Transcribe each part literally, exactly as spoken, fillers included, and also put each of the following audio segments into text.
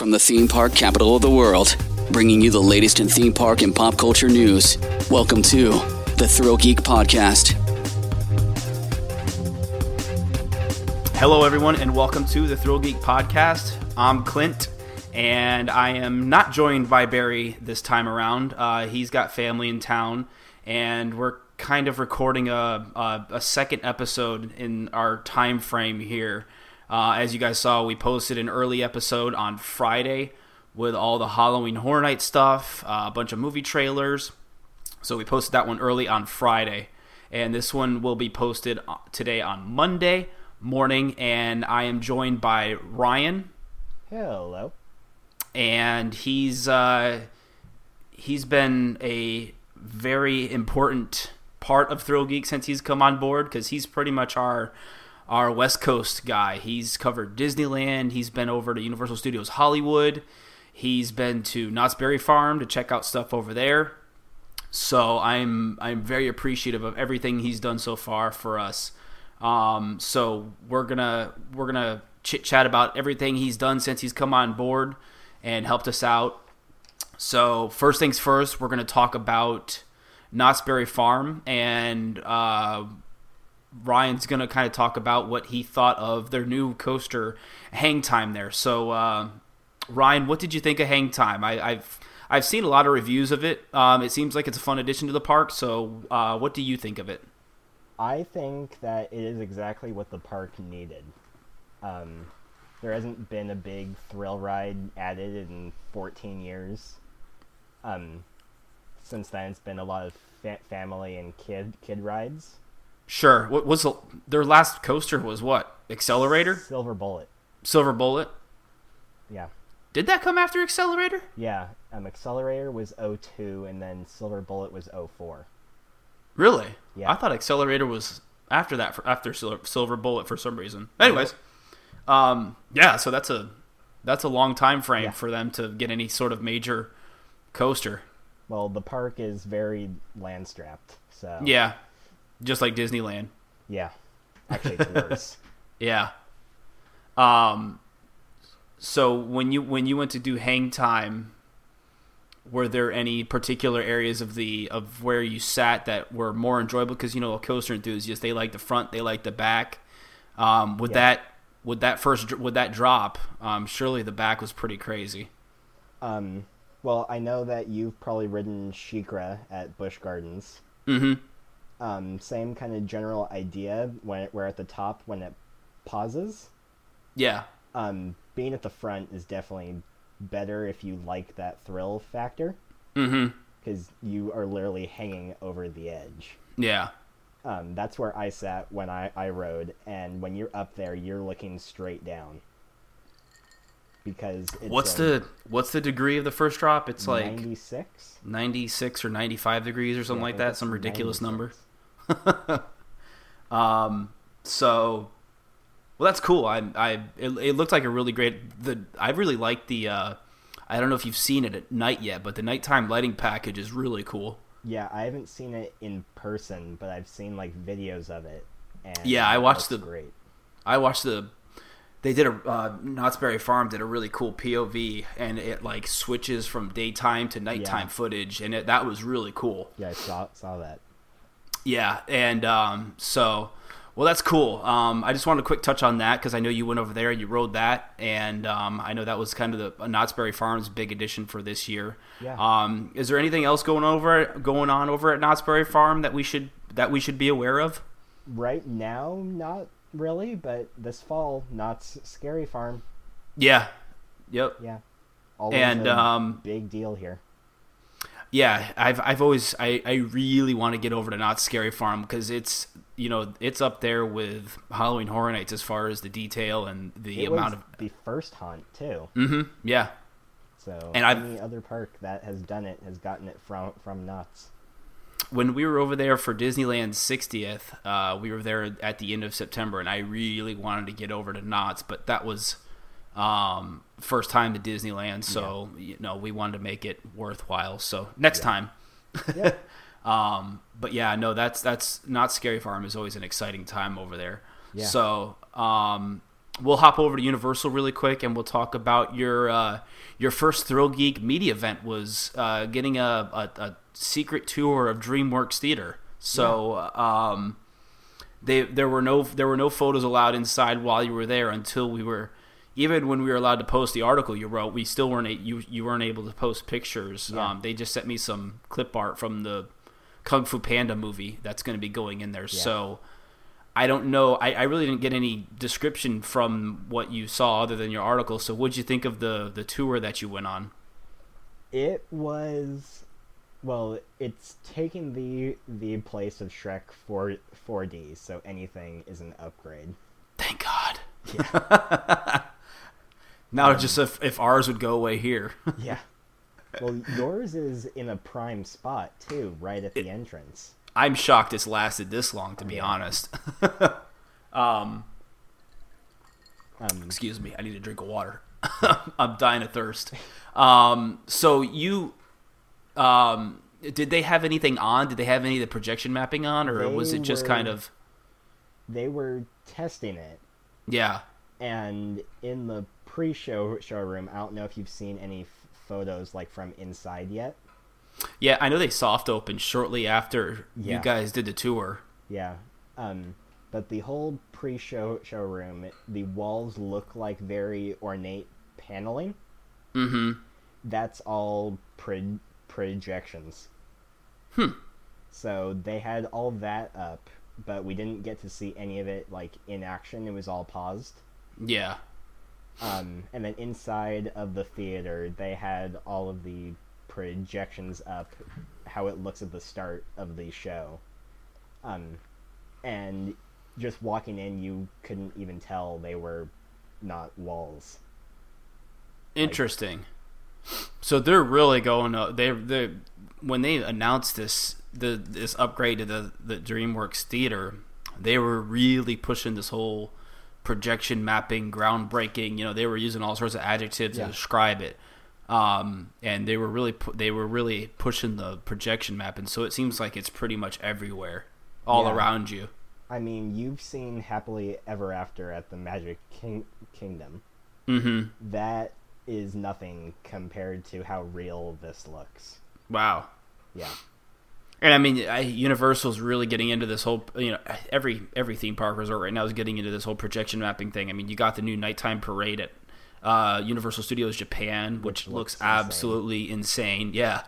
From the theme park capital of the world, bringing you the latest in theme park and pop culture news. Welcome to the Thrill Geek Podcast. Hello, everyone, and welcome to the Thrill Geek Podcast. I'm Clint, and I am not joined by Barry this time around. Uh, he's got family in town, and we're kind of recording a, a, a second episode in our time frame here. Uh, as you guys saw, we posted an early episode on Friday with all the Halloween Horror Night stuff, uh, a bunch of movie trailers. So we posted that one early on Friday, and this one will be posted today on Monday morning, and I am joined by Ryan. Hello. And he's uh, he's been a very important part of Thrill Geek since he's come on board, because he's pretty much our our West Coast guy. He's covered Disneyland. He's been over to Universal Studios Hollywood. He's been to Knott's Berry Farm to check out stuff over there. So I'm I'm very appreciative of everything he's done so far for us. Um, so we're gonna we're gonna chit chat about everything he's done since he's come on board and helped us out. So first things first, we're gonna talk about Knott's Berry Farm, and uh, Ryan's gonna kind of talk about what he thought of their new coaster, Hang Time there. So uh, Ryan, what did you think of Hang Time? I, I've I've seen a lot of reviews of it. Um, it seems like it's a fun addition to the park. So uh, what do you think of it? I think that it is exactly what the park needed. Um, there hasn't been a big thrill ride added in fourteen years. Um, since then, it's been a lot of fa- family and kid kid rides. Sure. What was the, their last coaster? Was what? Accelerator? Silver Bullet. Silver Bullet. Yeah. Did that come after Accelerator? Yeah. Um, Accelerator was oh two, and then Silver Bullet was oh four. Really? Yeah. I thought Accelerator was after that, for, after Silver, Silver Bullet for some reason. Anyways, um, yeah. So that's a that's a long time frame yeah. for them to get any sort of major coaster. Well, the park is very land strapped, so yeah, just like Disneyland. Yeah, actually, it's worse. yeah. Um. So when you when you went to do Hang Time, were there any particular areas of the of where you sat that were more enjoyable? Because, you know, a coaster enthusiast, they like the front, they like the back. Um, would yeah. that would that first would that drop? Um, surely the back was pretty crazy. Um. Well, I know that you've probably ridden SheiKra at Busch Gardens. Mm-hmm. Um. Same kind of general idea when it, we're at the top when it pauses. Yeah. Um. Being at the front is definitely better if you like that thrill factor. Mm-hmm. Because you are literally hanging over the edge. Yeah. Um, that's where I sat when I, I rode, and when you're up there, you're looking straight down. Because it's what's a the what's the degree of the first drop? It's like ninety-six? ninety-six or ninety-five degrees or something Yeah, like that. Some ridiculous ninety-six. number. um. So. Well, that's cool. I, I, it, it looked like a really great. The I really like the. Uh, I don't know if you've seen it at night yet, but the nighttime lighting package is really cool. Yeah, I haven't seen it in person, but I've seen like videos of it. And yeah, I watched the. Great. I watched the. They did a uh, Knott's Berry Farm did a really cool P O V, and it like switches from daytime to nighttime Yeah. footage, and it, that was really cool. Yeah, I saw saw that. Yeah, and um, so. Well, that's cool. Um, I just wanted to quick touch on that because I know you went over there, you rode that, and um, I know that was kind of the uh, Knott's Berry Farm's big addition for this year. Yeah. Um, is there anything else going over going on over at Knott's Berry Farm that we should that we should be aware of? Right now, not really, but this fall, Knott's Scary Farm. Yeah. Yep. Yeah. Always And a um, big deal here. yeah, I've I've always I, I really want to get over to Knott's Scary Farm because it's you know it's up there with Halloween Horror Nights as far as the detail and the It amount was of the first hunt too. mm-hmm, yeah. So And I've- any other park that has done it has gotten it from from Knott's. When we were over there for Disneyland's sixtieth, uh, we were there at the end of September, and I really wanted to get over to Knott's, but that was um, first time to Disneyland, so yeah. you know we wanted to make it worthwhile. So next Yeah. time. Yeah. um, but yeah, no, that's that's Knott's Scary Farm is always an exciting time over there. Yeah. So um, we'll hop over to Universal really quick, and we'll talk about your uh, your first Thrill Geek media event was uh, getting a, a, a secret tour of DreamWorks Theater. So yeah. um, they there were no there were no photos allowed inside while you were there until we were. Even when we were allowed to post the article you wrote, we still weren't you you weren't able to post pictures. Yeah. Um, they just sent me some clip art from the Kung Fu Panda movie that's going to be going in there. Yeah. So I don't know. I, I really didn't get any description from what you saw other than your article. So what'd you think of the, the tour that you went on? It was, well, it's taking the the place of Shrek for four D, so anything is an upgrade. Thank God. Yeah. Now, um, just if, if ours would go away here. Yeah. Well, yours is in a prime spot, too, right at the it, entrance. I'm shocked it's lasted this long, to be yeah. honest. um, um, excuse me. I need a drink of water. I'm dying of thirst. Um, so you... Um, did they have anything on? Did they have any of the projection mapping on? Or was it just were, kind of... They were testing it. Yeah. And in the pre-show showroom, I don't know if you've seen any f- photos like from inside yet. Yeah, I know they soft opened shortly after yeah. you guys did the tour. Yeah. Um, but the whole pre-show showroom, the walls look like very ornate paneling. Mm-hmm. That's all pro- projections. Hmm. So they had all that up, but we didn't get to see any of it like in action. It was all paused. Yeah. Um, and then inside of the theater, they had all of the projections up, how it looks at the start of the show. Um, and just walking in, you couldn't even tell they were not walls. Interesting. Like, so they're really going up. They they when they announced this the this upgrade to the the DreamWorks Theater, they were really pushing this whole projection mapping, groundbreaking. You know, they were using all sorts of adjectives yeah. to describe it, um, and they were really pu- they were really pushing the projection mapping. So it seems like it's pretty much everywhere, all yeah. around you. I mean, you've seen Happily Ever After at the Magic King- Kingdom. Mm-hmm. That is nothing compared to how real this looks. Wow. Yeah. And I mean, I, Universal's really getting into this whole, you know, every every theme park resort right now is getting into this whole projection mapping thing. I mean, you got the new nighttime parade at uh, Universal Studios Japan, which, which looks, looks absolutely insane. Yeah.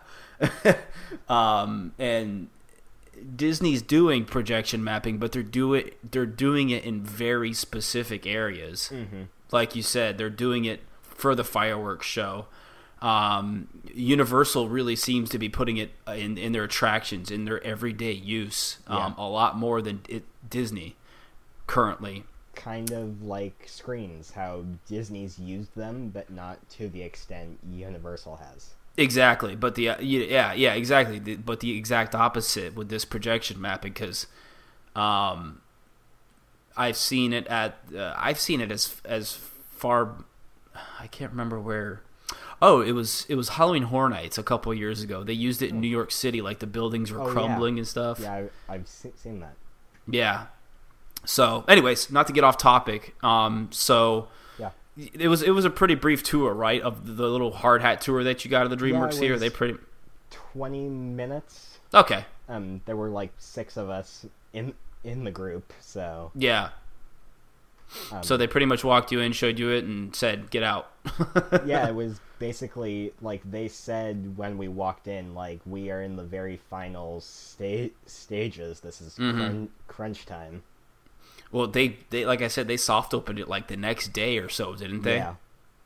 um, and Disney's doing projection mapping, but they're do it, they're doing it in very specific areas. Mm-hmm. Like you said, they're doing it for the fireworks show. Um, Universal really seems to be putting it in, in their attractions, in their everyday use, um, yeah. a lot more than it, Disney currently. Kind of like screens, how Disney's used them, but not to the extent Universal has. Exactly, but the uh, yeah yeah exactly, the, but the exact opposite with this projection mapping, because um, I've seen it at uh, I've seen it as as far I can't remember where. Oh, it was it was Halloween Horror Nights a couple of years ago. They used it in New York City, like the buildings were oh, crumbling yeah. and stuff. Yeah, I, I've seen that. Yeah. So, anyways, not to get off topic. Um, so yeah, it was it was a pretty brief tour, right, of the little hard hat tour that you got of the DreamWorks yeah, Theater. They pretty twenty minutes. Okay. Um, there were like six of us in in the group, so yeah. Um, so they pretty much walked you in, showed you it, and said, "Get out." Yeah, it was basically like they said when we walked in, like, we are in the very final sta- stages. This is mm-hmm. crunch, crunch time. Well, they, they like I said, they soft opened it like the next day or so, didn't they? Yeah.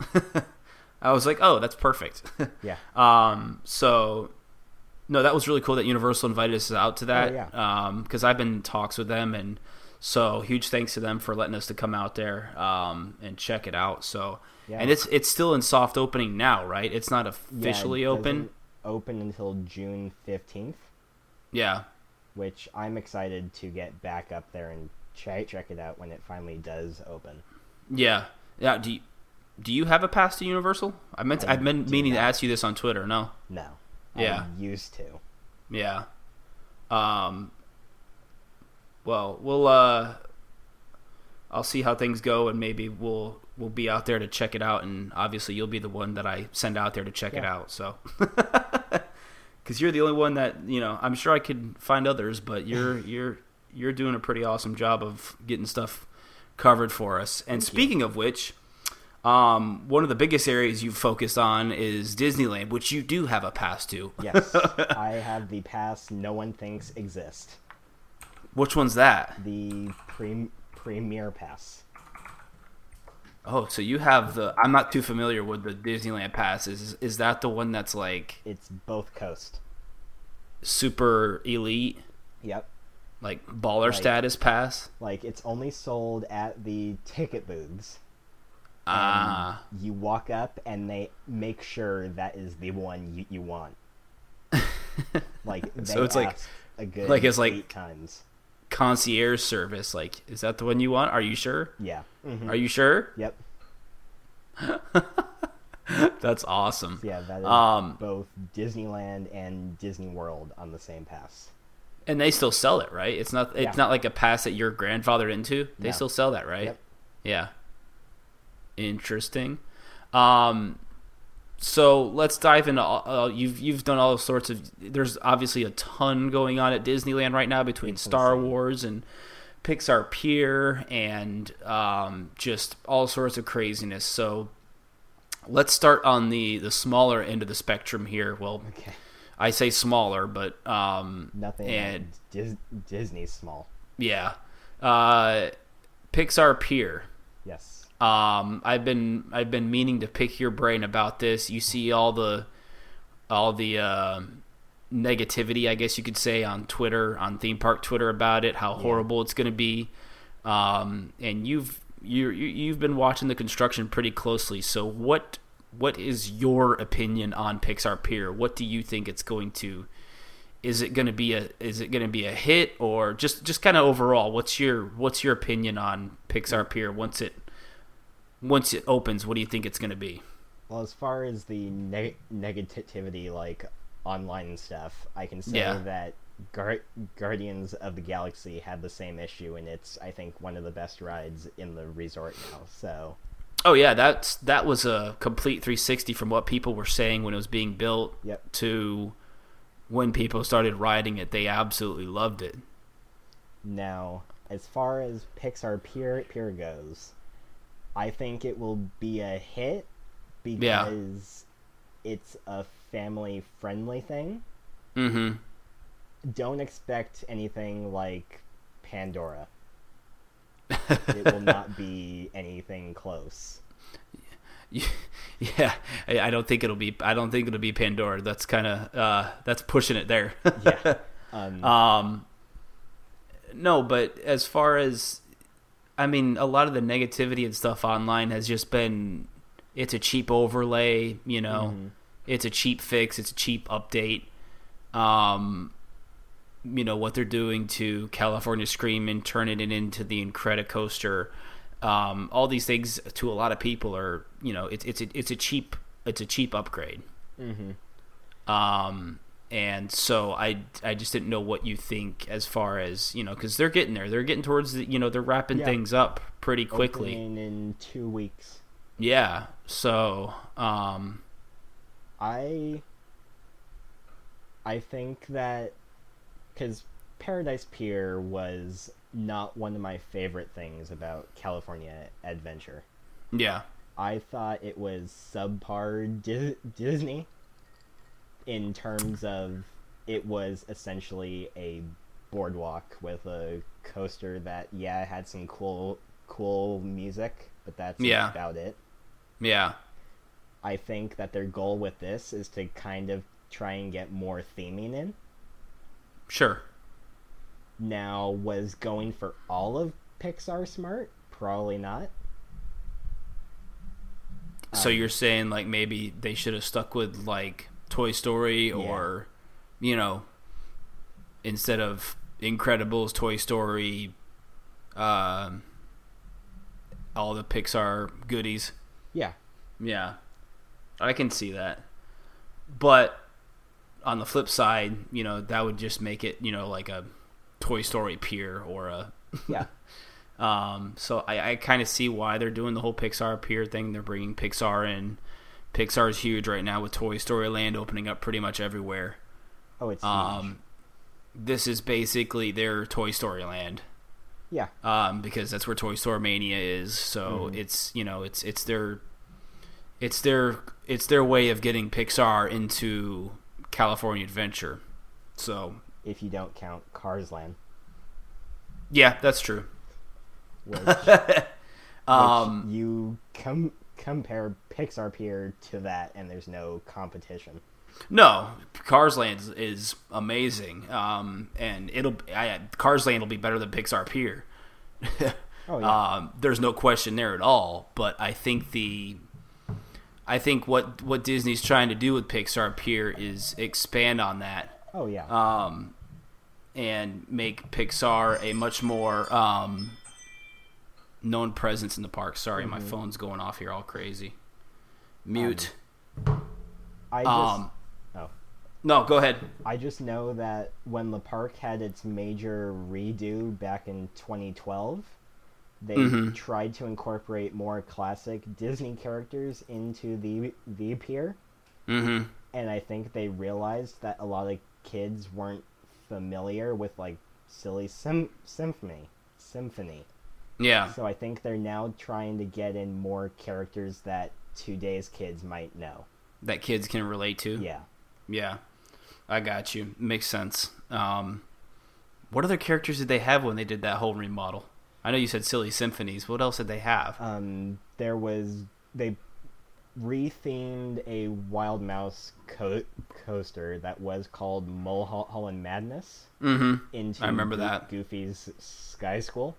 I was like, oh, that's perfect. Yeah. Um. So, no, that was really cool that Universal invited us out to that. Oh, yeah. Um. Because I've been in talks with them, and so huge thanks to them for letting us to come out there. Um. And check it out. So. Yeah. And it's it's still in soft opening now, right? It's not officially yeah, it open. Open until June fifteenth. Yeah. Which I'm excited to get back up there and check check it out when it finally does open. Yeah. Yeah. Do you, do you have a pass to Universal? I meant to, I I've been meaning not. to ask you this on Twitter. No. No. Yeah. I used to. Yeah. Um. Well, we'll uh. I'll see how things go, and maybe we'll we'll be out there to check it out. And obviously, you'll be the one that I send out there to check yeah. it out. So, because you're the only one that you know, I'm sure I could find others, but you're you're you're doing a pretty awesome job of getting stuff covered for us. And Thank speaking you. of which, um, one of the biggest areas you've focused on is Disneyland, which you do have a pass to. Yes, I have the pass no one thinks exists. Which one's that? The pre- Premier Pass. Oh, so you have the... I'm not too familiar with the Disneyland Pass. Is, is that the one that's like... It's both coast. Super elite? Yep. Like baller like, status pass? Like, it's only sold at the ticket booths. Ah. And you walk up and they make sure that is the one you, you want. Like, they so it's like a good like it's eight like times. Concierge service. Like, is that the one you want? Are you sure? Yeah. Mm-hmm. Are you sure? Yep. That's awesome. Yeah, that is um, both Disneyland and Disney World on the same pass. And they still sell it, right? It's not. It's yeah. not like a pass that you're grandfathered into. They no. still sell that, right? Yep. Yeah. Interesting. Um, so let's dive into. All, uh, you've you've done all sorts of. There's obviously a ton going on at Disneyland right now between it's Star insane. Wars and Pixar Pier and um, just all sorts of craziness. So let's start on the the smaller end of the spectrum here. Well, okay. I say smaller, but um, nothing. And Dis- Disney's small. Yeah, uh, Pixar Pier. Yes. Um, I've been I've been meaning to pick your brain about this. You see all the all the uh, negativity, I guess you could say, on Twitter, on theme park Twitter about it, how horrible yeah. it's going to be. Um, and you've you you've been watching the construction pretty closely. So what what is your opinion on Pixar Pier? What do you think it's going to? Is it going to be a is it going to be a hit, or just just kind of overall? What's your what's your opinion on Pixar Pier once it once it opens? What do you think it's going to be? Well, as far as the neg- negativity, like online stuff, I can say yeah. that Gar- Guardians of the Galaxy had the same issue, and it's I think one of the best rides in the resort now. So. Oh yeah, that's that was a complete three sixty from what people were saying when it was being built yep. to when people started riding it. They absolutely loved it. Now, as far as Pixar Pier, Pier goes, I think it will be a hit because yeah. it's a family-friendly thing. Mm-hmm. Don't expect anything like Pandora. It will not be anything close. Yeah, I don't think it'll be. I don't think it'll be Pandora. That's kind of uh, that's pushing it there. yeah. Um, um. No, but as far as, I mean, a lot of the negativity and stuff online has just been, it's a cheap overlay. You know, mm-hmm. It's a cheap fix. It's a cheap update. Um. You know what they're doing to California Screamin', turning it into the Incredicoaster. Um, all these things to a lot of people are, you know, it's it's a, it's a cheap it's a cheap upgrade. Mm-hmm. Um, and so I I just didn't know what you think as far as, you know, because they're getting there, they're getting towards the, you know, they're wrapping yeah. things up pretty quickly. Opening in two weeks. Yeah. So um, I I think that. Because Paradise Pier was not one of my favorite things about California Adventure. Yeah. I thought it was subpar Di- Disney in terms of it was essentially a boardwalk with a coaster that, yeah, had some cool cool music, but that's yeah. about it. Yeah. I think that their goal with this is to kind of try and get more theming in. Sure. Now, was going for all of Pixar smart? Probably not. So um, you're saying, like, maybe they should have stuck with, like, Toy Story or, yeah. you know, instead of Incredibles, Toy Story, uh, all the Pixar goodies. Yeah. Yeah. I can see that. But on the flip side, you know, that would just make it, you know, like a Toy Story Pier or a yeah. Um, so I, I kind of see why they're doing the whole Pixar Pier thing. They're bringing Pixar in. Pixar is huge right now with Toy Story Land opening up pretty much everywhere. Oh, it's huge. Um, this is basically their Toy Story Land. Yeah. Um, because that's where Toy Story Mania is. So mm-hmm. it's you know it's it's their it's their it's their way of getting Pixar into California Adventure. So if you don't count Cars Land. Yeah, that's true. Which, um, which you com- compare Pixar Pier to that, and there's no competition. No, Cars Land is, is amazing, um, and it'll I, Cars Land will be better than Pixar Pier. Oh yeah. Um, there's no question there at all. But I think the I think what what Disney's trying to do with Pixar Pier is expand on that. Oh yeah. Um, and make Pixar a much more um, known presence in the park. Sorry, mm-hmm. my phone's going off here all crazy. Mute. Um, I just, um, oh. No, go ahead. I just know that when the park had its major redo back in twenty twelve, they mm-hmm. tried to incorporate more classic Disney characters into the the pier. Mm-hmm. And I think they realized that a lot of kids weren't familiar with, like, Silly Sim- Symphony. Symphony. Yeah. So I think they're now trying to get in more characters that today's kids might know. That kids can relate to? Yeah. Yeah. I got you. Makes sense. Um, what other characters did they have when they did that whole remodel? I know you said Silly Symphonies. What else did they have? Um, there was... They rethemed a Wild Mouse co- coaster that was called Mulholland Madness mm-hmm. into I remember Go- that. Goofy's Sky School.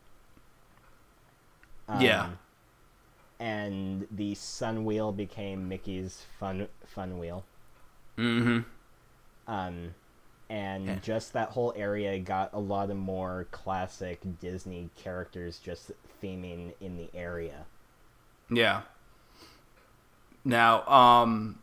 Um, yeah. And the Sun Wheel became Mickey's Fun Fun Wheel. Mm-hmm. Um, and yeah. just that whole area got a lot of more classic Disney characters just theming in the area. Yeah. Now, um,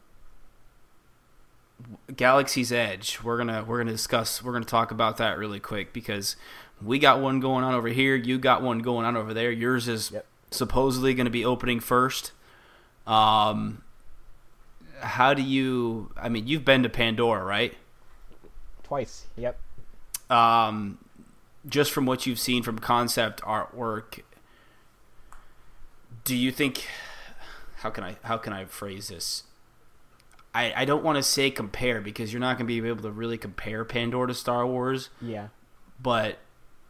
Galaxy's Edge. We're gonna we're gonna discuss. We're gonna talk about that really quick because we got one going on over here. You got one going on over there. Yours is yep. supposedly going to be opening first. Um, how do you? I mean, you've been to Pandora, right? Twice. Yep. Um, just from what you've seen from concept artwork, do you think? How can I how can I phrase this? I, I don't want to say compare because you're not going to be able to really compare Pandora to Star Wars. Yeah. But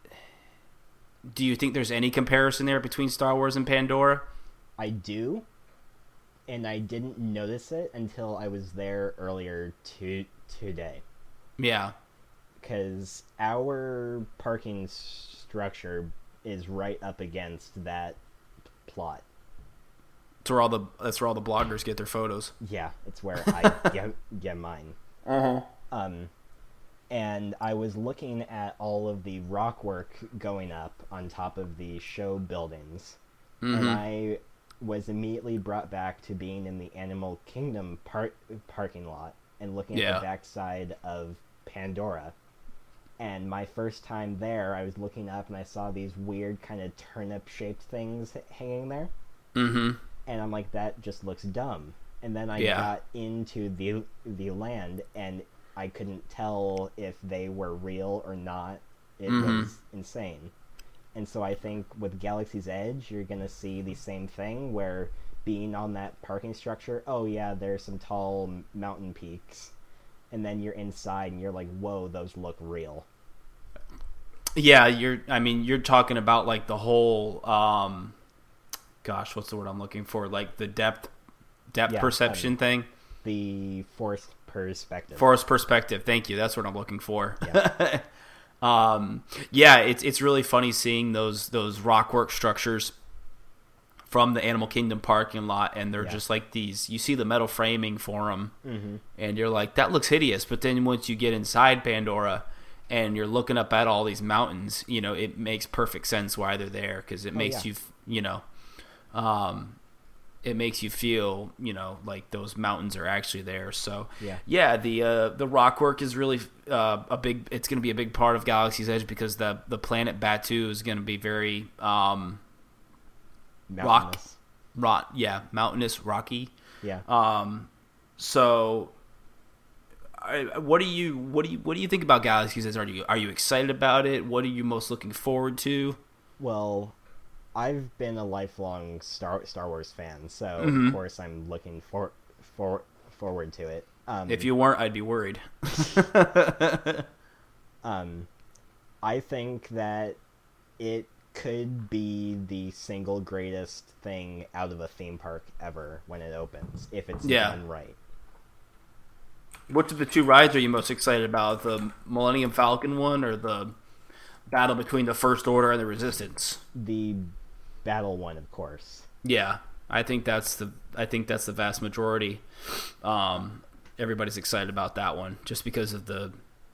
do you think there's any comparison there between Star Wars and Pandora? I do. And I didn't notice it until I was there earlier to, today. Yeah. Because our parking structure is right up against that plot. That's where all the that's where all the bloggers get their photos. Yeah, it's where I get, get mine. Uh-huh. Um, and I was looking at all of the rock work going up on top of the show buildings, mm-hmm. and I was immediately brought back to being in the Animal Kingdom par- parking lot and looking at yeah. the backside of Pandora. And my first time there, I was looking up and I saw these weird kind of turnip-shaped things hanging there. Mm-hmm. And I'm like, that just looks dumb. And then I yeah. got into the the land, and I couldn't tell if they were real or not. It mm-hmm. was insane. And so I think with Galaxy's Edge, you're going to see the same thing, where being on that parking structure, oh yeah, there's some tall mountain peaks. And then you're inside, and you're like, whoa, those look real. Yeah, you're. I mean, you're talking about like the whole... Um... Gosh, what's the word I'm looking for? Like the depth, depth yeah, perception um, thing. The forest perspective. Forest perspective. Thank you. That's what I'm looking for. Yeah. um, yeah, it's it's really funny seeing those those rockwork structures from the Animal Kingdom parking lot, and they're yeah. just like these. You see the metal framing for them, mm-hmm. and you're like, that looks hideous. But then once you get inside Pandora, and you're looking up at all these mountains, you know, it makes perfect sense why they're there because it oh, makes yeah. you, you know. Um, it makes you feel, you know, like those mountains are actually there. So Yeah. yeah, the uh, the rock work is really uh, a big. It's going to be a big part of Galaxy's Edge because the the planet Batu is going to be very um, rock, Mountainous. rock, yeah, mountainous, rocky. Yeah. Um, so. I, what do you what do you what do you think about Galaxy's Edge? Are you are you excited about it? What are you most looking forward to? Well, I've been a lifelong Star Star Wars fan, so Mhm. of course I'm looking for, for forward to it. Um, If you weren't, I'd be worried. um, I think that it could be the single greatest thing out of a theme park ever when it opens, if it's Yeah. done right. Which of the two rides are you most excited about? The Millennium Falcon one or the battle between the First Order and the Resistance? The battle one, of course. Yeah, I think that's the I think that's the vast majority. Um, everybody's excited about that one just because of the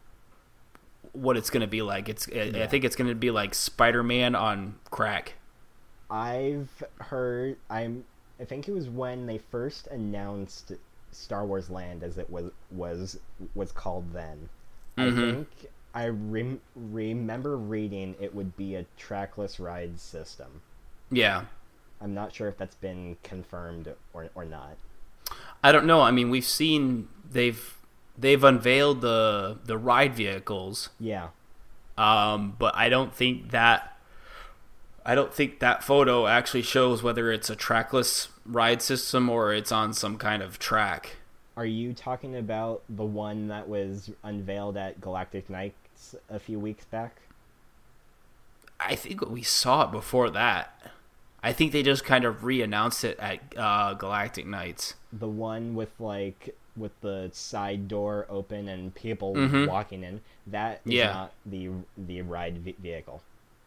what it's going to be like. It's I Yeah. think it's going to be like Spider-Man on crack. I've heard I'm I think it was when they first announced Star Wars Land, as it was was was called then. Mhm. I think I rem- remember reading it would be a trackless ride system. Yeah. I'm not sure if that's been confirmed or or not. I don't know. I mean, we've seen they've they've unveiled the the ride vehicles. Yeah. Um, but I don't think that I don't think that photo actually shows whether it's a trackless ride system or it's on some kind of track. Are you talking about the one that was unveiled at Galactic Nights a few weeks back? I think we saw it before that. I think they just kind of re-announced it at uh, Galactic Nights. The one with like with the side door open and people Mhm. walking in. That is Yeah. not the the ride ve- vehicle.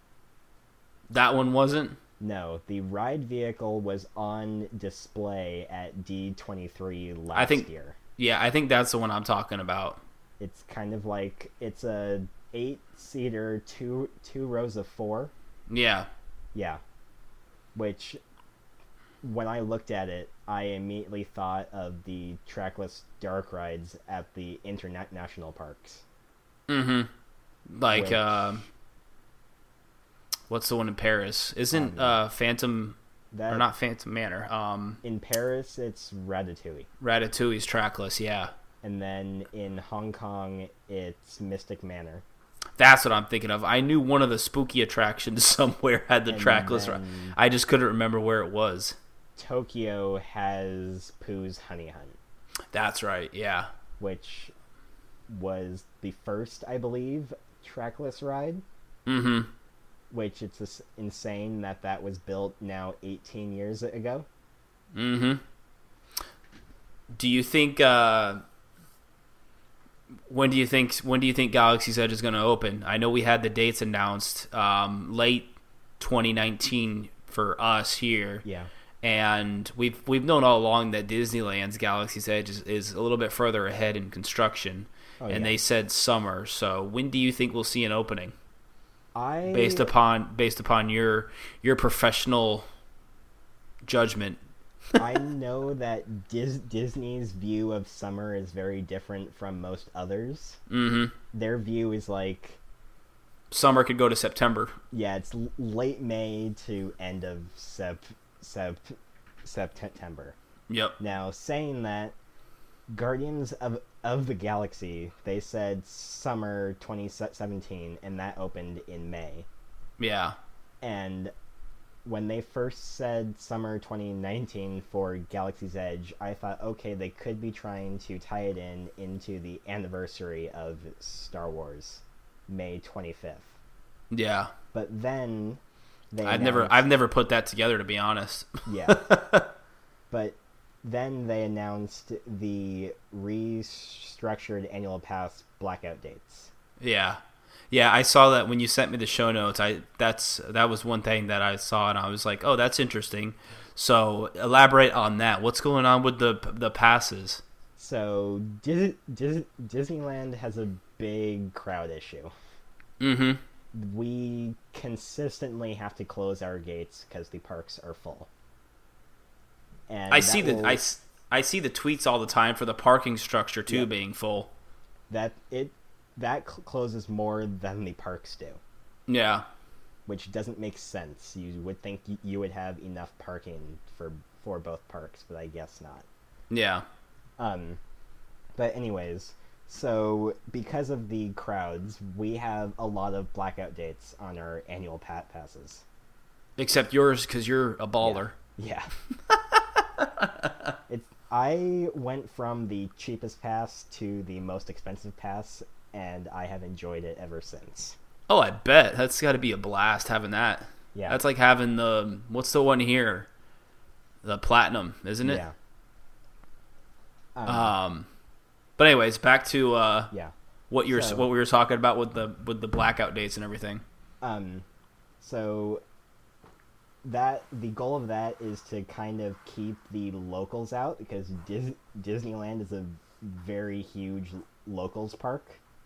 That one wasn't? No, the ride vehicle was on display at D twenty-three last I think- year. Yeah, I think that's the one I'm talking about. It's kind of like it's a eight-seater, two two rows of four. Yeah. Yeah. Which, when I looked at it, I immediately thought of the trackless dark rides at the international parks. Mm-hmm. Like, Which- um, what's the one in Paris? Isn't Um, uh, Phantom, That or not Phantom Manor, um, in Paris, it's Ratatouille, Ratatouille's trackless, yeah. and then in Hong Kong, it's Mystic Manor. That's what I'm thinking of. I knew one of the spooky attractions somewhere had the And trackless ride. then- I just couldn't remember where it was. Tokyo has Pooh's Honey Hunt, That's right, yeah. which was the first, I believe, trackless ride. Mm-hmm. Which it's just insane that that was built now eighteen years ago. Mm-hmm. Do you think, uh, when do you think, when do you think Galaxy's Edge is going to open? I know we had the dates announced, um, late twenty nineteen for us here. Yeah. And we've we've known all along that Disneyland's Galaxy's Edge is, is a little bit further ahead in construction, Oh, and yeah. they said summer. So when do you think we'll see an opening, I based upon based upon your your professional judgment? I know that Dis- Disney's view of summer is very different from most others. Mm-hmm. Their view is like, Summer could go to September. yeah, it's l- late May to end of sep sep September. Yep. Now, saying that, Guardians of of the Galaxy, they said summer twenty seventeen, and that opened in May. Yeah. And when they first said summer twenty nineteen for Galaxy's Edge, I thought, okay, they could be trying to tie it in into the anniversary of Star Wars, May twenty-fifth. Yeah. But then they I've never announced- I've never put that together, to be honest. yeah. But then they announced the restructured annual pass blackout dates. Yeah. Yeah, I saw that when you sent me the show notes. I that's that was one thing that I saw, and I was like, "Oh, that's interesting." So, elaborate on that. What's going on with the the passes? So Dis- Dis- Disneyland has a big crowd issue. Mm-hmm. We consistently have to close our gates because the parks are full. And I see the will, I, s- I see the tweets all the time for the parking structure too Yep. being full. that it that cl- closes more than the parks do, Yeah. which doesn't make sense. You would think y- you would have enough parking for for both parks, but I guess not. Yeah. Um, but anyways, so because of the crowds, we have a lot of blackout dates on our annual pat passes. Except yours, because you're a baller. Yeah. it's I went from the cheapest pass to the most expensive pass, and I have enjoyed it ever since. Oh, I bet. That's got to be a blast having that. Yeah. That's like having the, what's the one here? The Platinum, isn't it? Yeah. Um, Um, but anyways, back to uh, yeah. what you're So- what we were talking about with the with the blackout dates and everything. Um, so that the goal of that is to kind of keep the locals out, because Dis- Disneyland is a very huge locals park.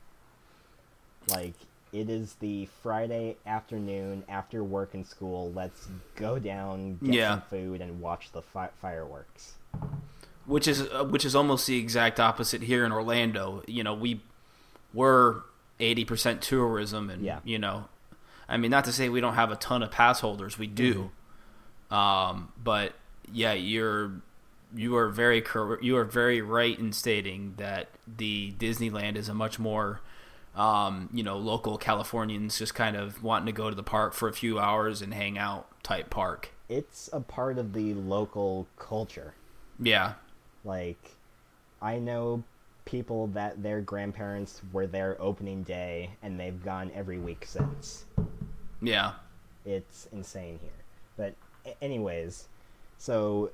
Like, it is the Friday afternoon after work and school. Let's go down, get Yeah. some food, and watch the fi- fireworks. Which is uh, which is almost the exact opposite here in Orlando. You know, we we're eighty percent tourism, and Yeah. you know, I mean, not to say we don't have a ton of pass holders, we do. Um, but yeah, you're you are very cor- you are very right in stating that the Disneyland is a much more um, you know, local Californians just kind of wanting to go to the park for a few hours and hang out type park. It's a part of the local culture. Yeah. Like, I know people that their grandparents were there opening day, and they've gone every week since. Yeah. It's insane here. But a- anyways, so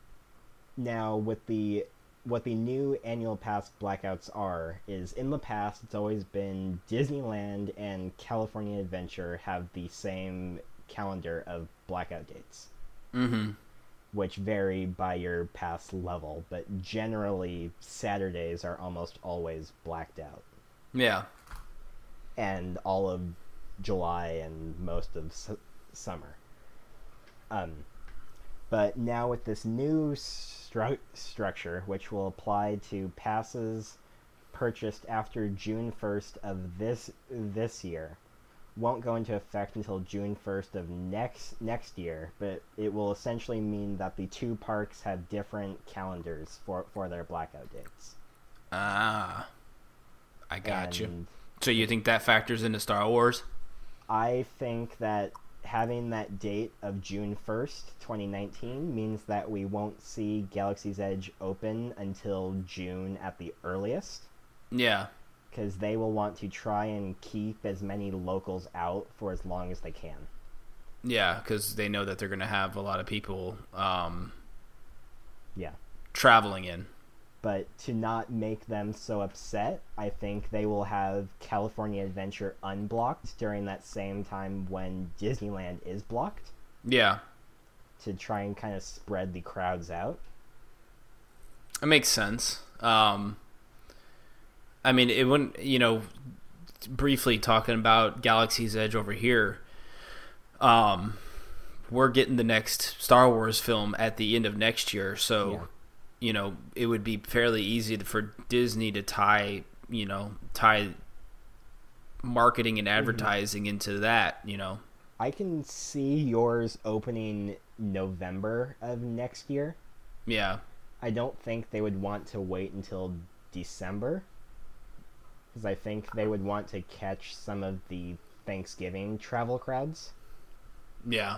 now with the what the new annual pass blackouts are is, in the past it's always been Disneyland and California Adventure have the same calendar of blackout dates, Mm-hmm. which vary by your pass level, but generally Saturdays are almost always blacked out, Yeah. and all of July and most of su- summer. Um, but now with this new stru- structure, which will apply to passes purchased after June first of this this year, won't go into effect until June first of next next year, but it will essentially mean that the two parks have different calendars for, for their blackout dates. Ah. I got you. And So you think that factors into Star Wars? I think that having that date of June first, twenty nineteen, means that we won't see Galaxy's Edge open until June at the earliest, Yeah. because they will want to try and keep as many locals out for as long as they can. Yeah, because they know that they're going to have a lot of people um, Yeah. traveling in. But to not make them so upset, I think they will have California Adventure unblocked during that same time when Disneyland is blocked, Yeah. to try and kind of spread the crowds out. It makes sense. Um, I mean, it wouldn't, you know, briefly talking about Galaxy's Edge over here, um, we're getting the next Star Wars film at the end of next year, so... Yeah. You know, it would be fairly easy for Disney to tie, you know, tie marketing and advertising mm-hmm. into that, you know. I can see yours opening November of next year. Yeah. I don't think they would want to wait until December, because I think they would want to catch some of the Thanksgiving travel crowds. Yeah.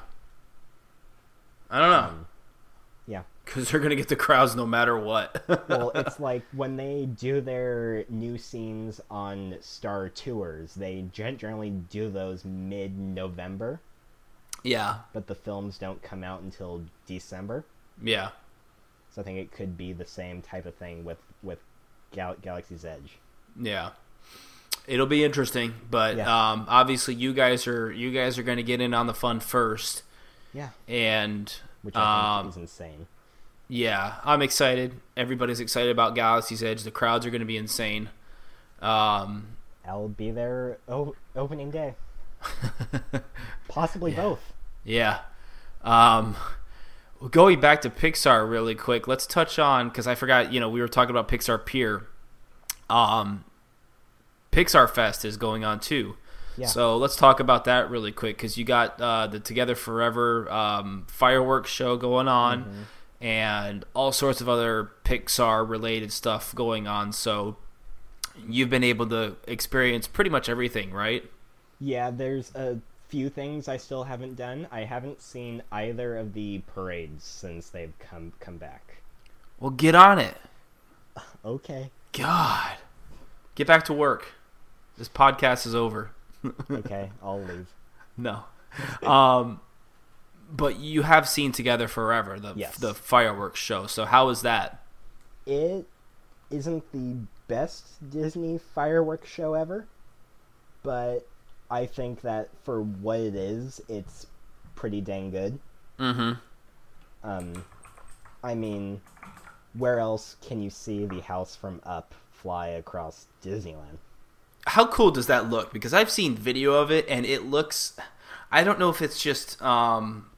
I don't know. Um, yeah. Because they're going to get the crowds no matter what. Well, it's like when they do their new scenes on Star Tours, they gen- generally do those mid-November. Yeah. But the films don't come out until December. Yeah. So I think it could be the same type of thing with, with Gal- Galaxy's Edge. Yeah. It'll be interesting, but Yeah. um, obviously you guys are you guys are going to get in on the fun first. Yeah. And Which I um, think is insane. Yeah, I'm excited. Everybody's excited about Galaxy's Edge. The crowds are going to be insane. Um, I'll be there o- opening day. Possibly yeah. both. Yeah. Um, Well, going back to Pixar really quick, let's touch on, because I forgot, you know, we were talking about Pixar Pier. Um, Pixar Fest is going on too. Yeah. So let's talk about that really quick, because you got uh, the Together Forever um, fireworks show going on, mm-hmm. and all sorts of other Pixar-related stuff going on. So you've been able to experience pretty much everything, right? Yeah, there's a few things I still haven't done. I haven't seen either of the parades since they've come come back. Well, get on it. Okay. God. Get back to work. This podcast is over. Okay, I'll leave. No. Um, but you have seen Together Forever, the yes. the fireworks show. So how is that? It isn't the best Disney fireworks show ever, but I think that for what it is, it's pretty dang good. Mm-hmm. Um, I mean, where else can you see the house from Up fly across Disneyland? How cool does that look? Because I've seen video of it, and it looks... I don't know if it's just... Um,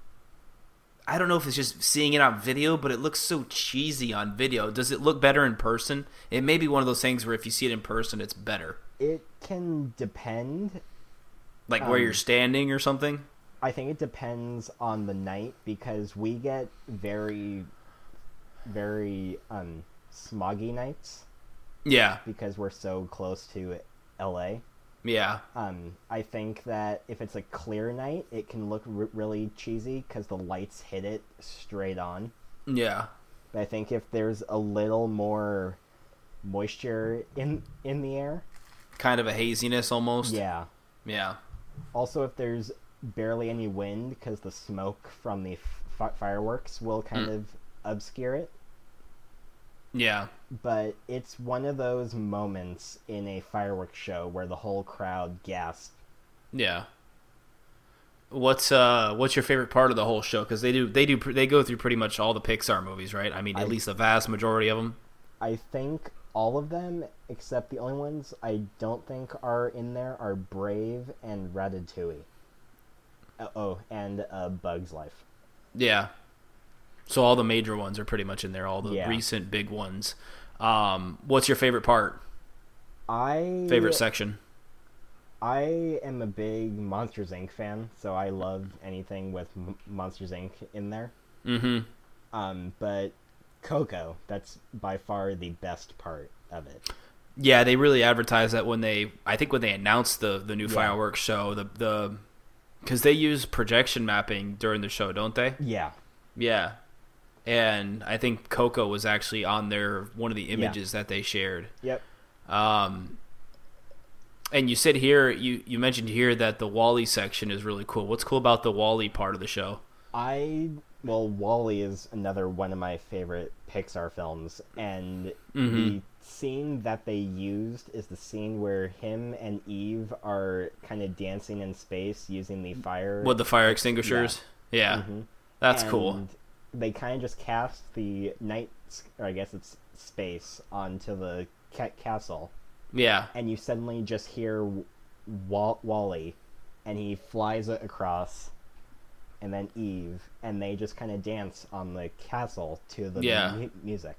I don't know if it's just seeing it on video, but it looks so cheesy on video. Does it look better in person? It may be one of those things where if you see it in person, it's better. It can depend. Like where um, you're standing or something? I think it depends on the night, because we get very, very um, smoggy nights. Yeah. Because we're so close to L A. Yeah. Um, I think that if it's a clear night, it can look r- really cheesy because the lights hit it straight on. Yeah. But I think if there's a little more moisture in in the air, kind of a haziness almost. Yeah. Yeah. Also, if there's barely any wind, because the smoke from the f- fireworks will kind mm. of obscure it. Yeah. But it's one of those moments in a fireworks show where the whole crowd gasps. Yeah. What's uh what's your favorite part of the whole show? Because they do they do they go through pretty much all the Pixar movies, right? I mean, at I, least the vast majority of them. I think all of them, except the only ones I don't think are in there are Brave and Ratatouille. Uh, oh, and uh, Bug's Life. Yeah. So all the major ones are pretty much in there, all the yeah. recent big ones. Um, what's your favorite part? I Favorite section? I am a big Monsters, Incorporated fan, so I love anything with M- Monsters, Incorporated in there. Mm-hmm. Um, but Coco, that's by far the best part of it. Yeah, they really advertised that when they, I think when they announced the, the new yeah. fireworks show, the the because they use projection mapping during the show, don't they? Yeah. Yeah. And I think Coco was actually on their one of the images yeah. that they shared. Yep. Um, and you said here, you, you mentioned here that the WALL-E section is really cool. What's cool about the WALL-E part of the show? I, well, WALL-E is another one of my favorite Pixar films, and mm-hmm. the scene that they used is the scene where him and Eve are kind of dancing in space using the fire... With the fire extinguishers? Yeah. yeah. Mm-hmm. That's and cool. They kind of just cast the night, or I guess it's space, onto the ca- castle. Yeah. And you suddenly just hear Wall- WALL-E, and he flies it across, and then Eve, and they just kind of dance on the castle to the yeah. mu- music.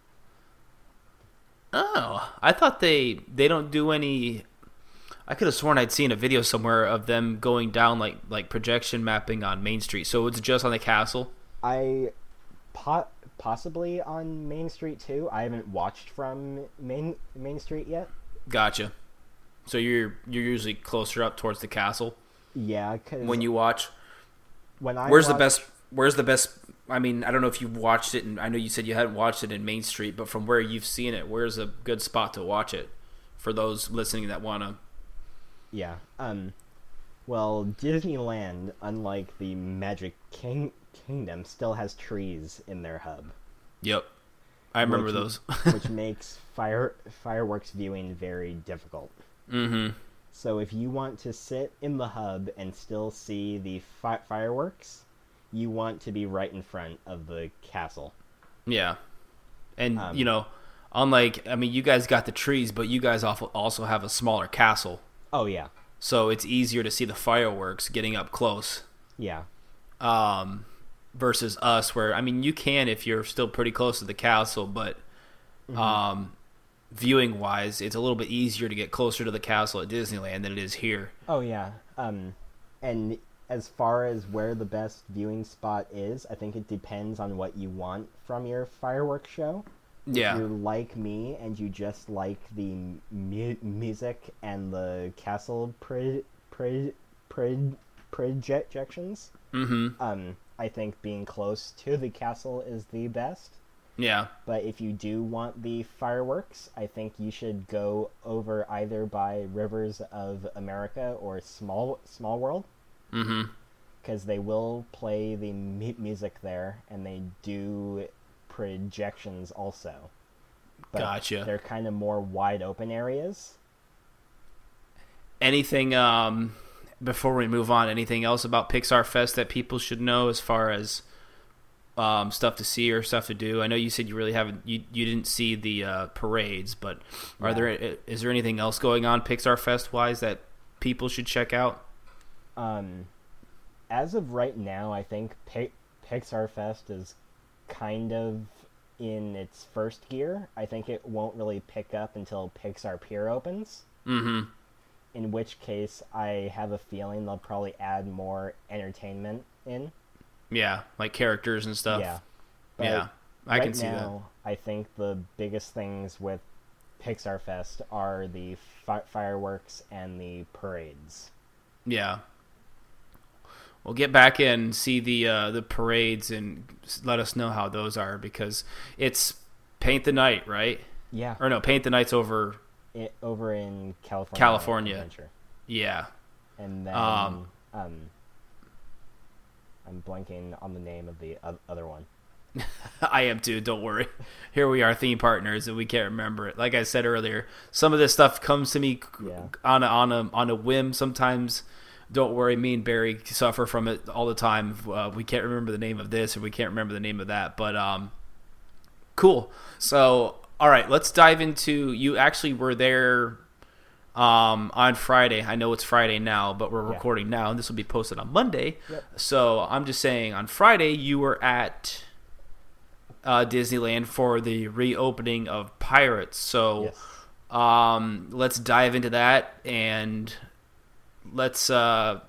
Oh, I thought they they don't do any... I could have sworn I'd seen a video somewhere of them going down like like projection mapping on Main Street. So it's just on the castle? I po- possibly on Main Street too. I haven't watched from Main Main Street yet. Gotcha. So you're you're usually closer up towards the castle. Yeah, because when you watch, when I where's watch, the best? Where's the best? I mean, I don't know if you've watched it, and I know you said you hadn't watched it in Main Street, but from where you've seen it, where's a good spot to watch it for those listening that want to? Yeah. Um. Well, Disneyland, unlike the Magic King. Kingdom, still has trees in their hub. Yep, I remember which, those. which makes fire fireworks viewing very difficult. Mm-hmm. So if you want to sit in the hub and still see the fi- fireworks, you want to be right in front of the castle. Yeah, and um, you know, unlike I mean, you guys got the trees, but you guys also have a smaller castle. Oh yeah. So it's easier to see the fireworks getting up close. Yeah. Um. versus us, where I mean, you can if you're still pretty close to the castle, but mm-hmm. um, viewing wise, it's a little bit easier to get closer to the castle at Disneyland than it is here. Oh yeah, um, and as far as where the best viewing spot is, I think it depends on what you want from your fireworks show. Yeah. If you're like me and you just like the mu- music and the castle pre- pre- pre- projections, mm-hmm. um, I think being close to the castle is the best. Yeah. But if you do want the fireworks, I think you should go over either by Rivers of America or Small Small World. Mm-hmm. Because they will play the mu- music there, and they do projections also. But gotcha. They're kind of more wide open areas. Anything, um, before we move on, anything else about Pixar Fest that people should know as far as um, stuff to see or stuff to do? I know you said you really haven't, you, you didn't see the uh, parades, but are yeah. there is there anything else going on Pixar Fest wise that people should check out? Um, as of right now, I think P- Pixar Fest is kind of in its first gear. I think it won't really pick up until Pixar Pier opens. Mm-hmm. In which case, I have a feeling they'll probably add more entertainment in. Yeah, like characters and stuff. Yeah. But yeah, I right can see now, that. I think the biggest things with Pixar Fest are the fi- fireworks and the parades. Yeah. We'll get back in, see the uh, the parades, and let us know how those are, because it's Paint the Night, right? Yeah. Or no, Paint the Night's over... It, over in California. California. Adventure. Yeah. And then... Um, um, I'm blanking on the name of the other one. I am too, don't worry. Here we are, theme partners, and we can't remember it. Like I said earlier, some of this stuff comes to me yeah. on a, on a, on a whim sometimes. Don't worry, me and Barry suffer from it all the time. Uh, we can't remember the name of this, or we can't remember the name of that. But um, cool. So, all right, let's dive into. You actually were there um, on Friday. I know it's Friday now, but we're yeah. recording now, and this will be posted on Monday. Yep. So I'm just saying, on Friday you were at uh, Disneyland for the reopening of Pirates. So yes. um, let's dive into that and. Let's uh,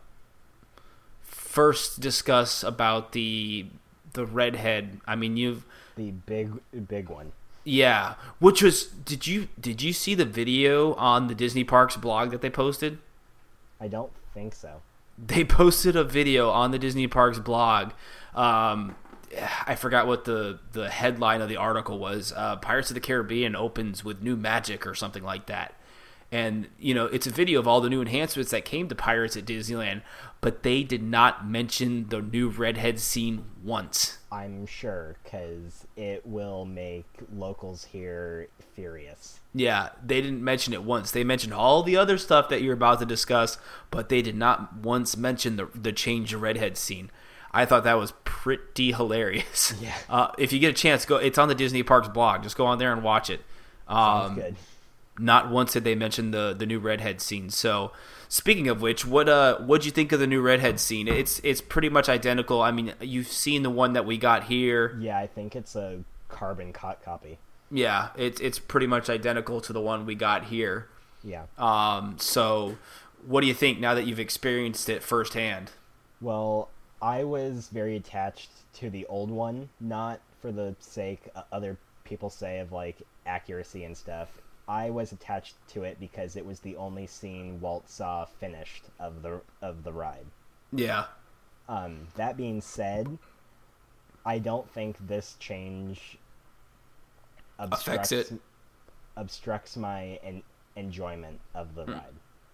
first discuss about the the redhead. I mean, you've the big big one. Yeah, which was did you did you see the video on the Disney Parks blog that they posted? I don't think so. They posted a video on the Disney Parks blog. Um, I forgot what the the headline of the article was. Uh, Pirates of the Caribbean opens with new magic or something like that. And, you know, it's a video of all the new enhancements that came to Pirates at Disneyland, but they did not mention the new redhead scene once. I'm sure, because it will make locals here furious. Yeah, they didn't mention it once. They mentioned all the other stuff that you're about to discuss, but they did not once mention the the change of redhead scene. I thought that was pretty hilarious. Yeah. Uh, if you get a chance, go. It's on the Disney Parks blog. Just go on there and watch it. Um, Sounds good. Not once did they mention the, the new redhead scene. So, speaking of which, what uh what'd you think of the new redhead scene? It's it's pretty much identical. I mean, you've seen the one that we got here. Yeah, I think it's a carbon cut copy. Yeah, it's it's pretty much identical to the one we got here. Yeah. Um. So, what do you think now that you've experienced it firsthand? Well, I was very attached to the old one, not for the sake uh, other people say of like accuracy and stuff. I was attached to it because it was the only scene Walt saw finished of the of the ride. Yeah. Um, that being said, I don't think this change obstructs, affects it. obstructs my en- enjoyment of the mm. ride.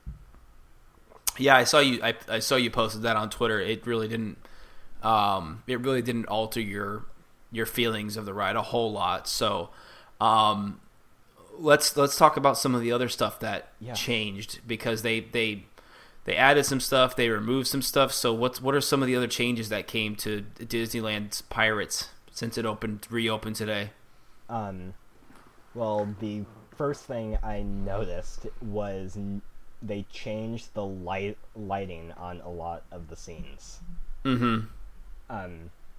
Yeah, I saw you. I, I saw you posted that on Twitter. It really didn't. Um, it really didn't alter your your feelings of the ride a whole lot. So, um. Let's let's talk about some of the other stuff that yeah. changed, because they, they they added some stuff, they removed some stuff. So what's what are some of the other changes that came to Disneyland's Pirates since it opened reopened today? Um, well, the first thing I noticed was they changed the light lighting on a lot of the scenes. Mm-hmm. Um,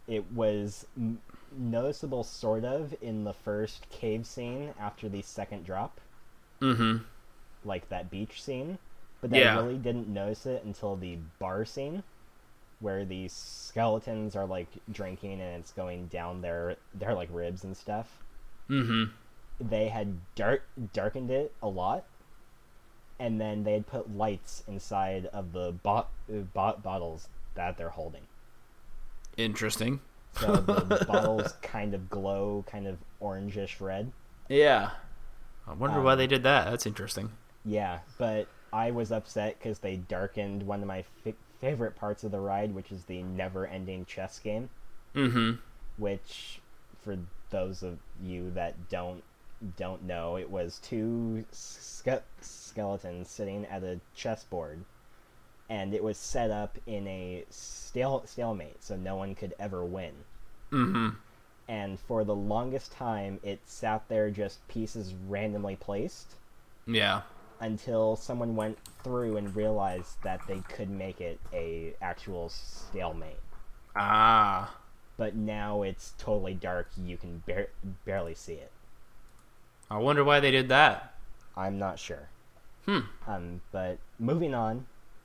it was m- noticeable, sort of, in the first cave scene after the second drop. Mm-hmm. Like that beach scene. But I Yeah. really didn't notice it until the bar scene, where these skeletons are, like, drinking and it's going down their, their like, ribs and stuff. Mm-hmm. They had dark, darkened it a lot, and then they had put lights inside of the bo- bo- bottles that they're holding. Interesting. So the bottles kind of glow, kind of orangish red. Yeah. I wonder Um, why they did that. That's interesting. Yeah, but I was upset because they darkened one of my f- favorite parts of the ride, which is the never-ending chess game. Mm-hmm. Which, for those of you that don't don't know, it was two ske- skeletons sitting at a chessboard, and it was set up in a stale stalemate, so no one could ever win. Mm-hmm. And for the longest time, it sat there just pieces randomly placed, Yeah. until someone went through and realized that they could make it a actual stalemate. Ah. But now it's totally dark, you can bar- barely see it. I wonder why they did that. I'm not sure. Hmm. Um, but moving on,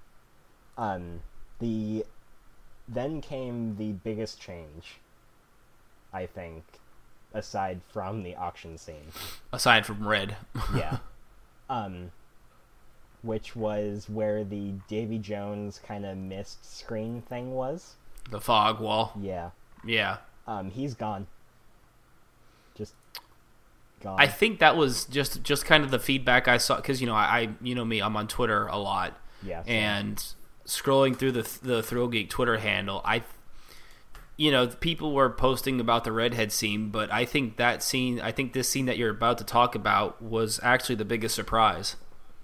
um, the then came the biggest change, I think, aside from the auction scene. Aside from Red. Yeah. Um, which was where the Davy Jones kind of mist screen thing was. The fog wall. Yeah. Yeah. Um, he's gone. Just gone. I think that was just just kind of the feedback I saw, because you know I, I you know me, I'm on Twitter a lot, Yeah. same. and scrolling through the the Thrill Geek Twitter handle, I you know people were posting about the redhead scene, but I think that scene, I think this scene that you're about to talk about was actually the biggest surprise.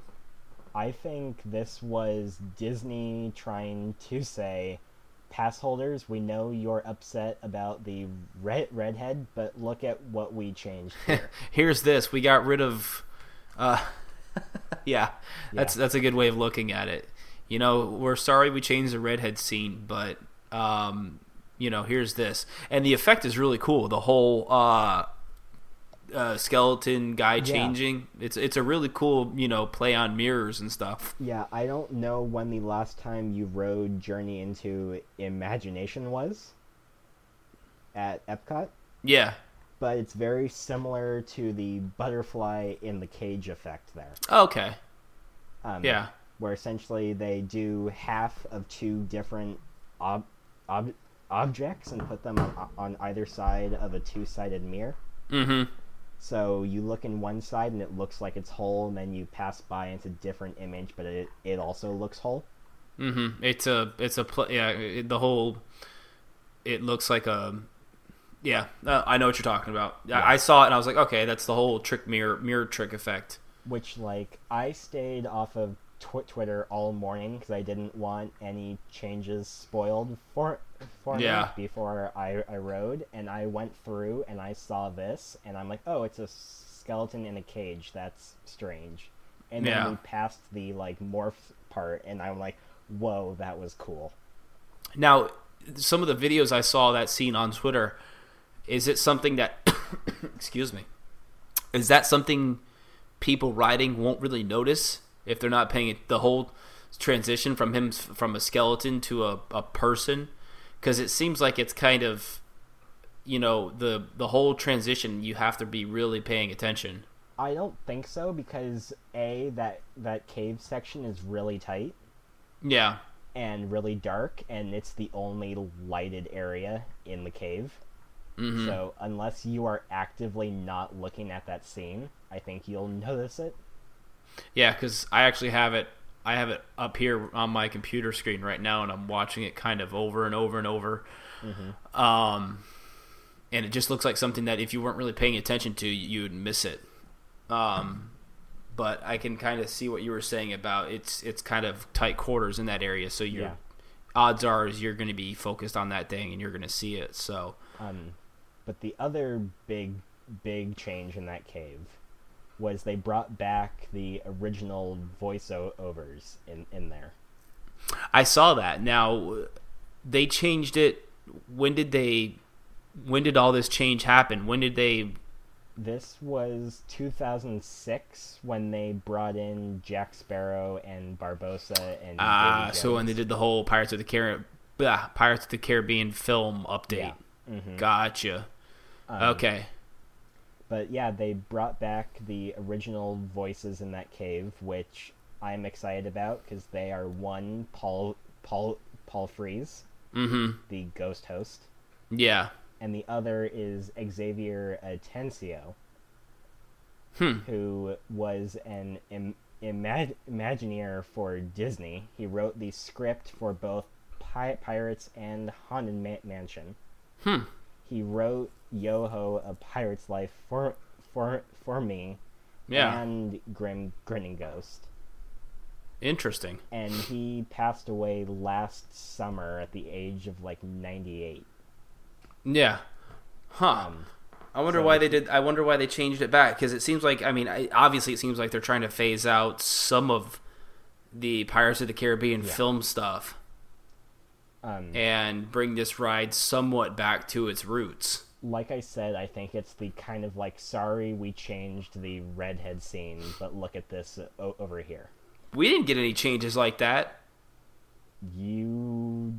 I think this was Disney trying to say, pass holders, we know you're upset about the red redhead, but look at what we changed here. Here's this. We got rid of uh yeah. That's Yeah. that's a good way of looking at it. You know, we're sorry we changed the redhead scene, but um you know, here's this. And the effect is really cool. The whole uh uh skeleton guy Yeah. changing. It's it's a really cool, you know, play on mirrors and stuff. Yeah, I don't know when the last time you rode Journey into Imagination was at Epcot, Yeah. but it's very similar to the butterfly in the cage effect there. Okay. Um, Yeah. Where essentially they do half of two different ob- ob- objects and put them on, on either side of a two-sided mirror. Mm-hmm. So you look in one side and it looks like it's whole, and then you pass by and it's a different image, but it it also looks whole. Mm-hmm. It's a it's a pl- yeah. It, the whole it looks like a yeah. Uh, I know what you're talking about. Yeah. I, I saw it and I was like, okay, that's the whole trick mirror mirror trick effect. Which, like, I stayed off of tw- Twitter all morning because I didn't want any changes spoiled for for Yeah. me before I, I rode, and I went through and I saw this, and I'm like, oh, it's a skeleton in a cage. That's strange. And then Yeah. we passed the, like, morph part, and I'm like, whoa, that was cool. Now, some of the videos I saw that scene on Twitter, is it something that excuse me, is that something people riding won't really notice if they're not paying it, the whole transition from him from a skeleton to a, a person? Because it seems like it's kind of, you know, the the whole transition, you have to be really paying attention. I don't think so, because A, that, that cave section is really tight Yeah. and really dark, and it's the only lighted area in the cave. Mm-hmm. So unless you are actively not looking at that scene, I think you'll notice it. Yeah, because I actually have it. I have it up here on my computer screen right now, and I'm watching it kind of over and over and over. Mm-hmm. Um, and it just looks like something that if you weren't really paying attention to, you would miss it. Um, but I can kind of see what you were saying about it's it's kind of tight quarters in that area, so your Yeah. odds are is you're going to be focused on that thing and you're going to see it. So Um, but the other big, big change in that cave was they brought back the original voiceovers in, in there. I saw that. Now they changed it when did they when did all this change happen? When did they This was two thousand six when they brought in Jack Sparrow and Barbossa and Ah, Davy so when they Jones. did the whole Pirates of the Caribbean Pirates of the Caribbean film update. Yeah. Mhm. Gotcha. Um, Okay. But yeah, they brought back the original voices in that cave, which I'm excited about because they are one Paul Paul Paul Frees, Mm-hmm. the ghost host, Yeah. and the other is Xavier Atencio, Hmm. who was an Im- imag- Imagineer for Disney. He wrote the script for both Pi- Pirates and Haunted Ma- Mansion. Hmm. He wrote Yoho: A Pirate's Life for for for me, Yeah. and Grim Grinning Ghost. Interesting. And he passed away last summer at the age of like ninety-eight. Yeah. Huh. Um, I wonder so why if they you- did. I wonder why they changed it back because it seems like I mean, I, obviously, it seems like they're trying to phase out some of the Pirates of the Caribbean Yeah. film stuff um, and bring this ride somewhat back to its roots. like I said, I think it's the kind of like, sorry, we changed the redhead scene, but look at this o- over here. We didn't get any changes like that. You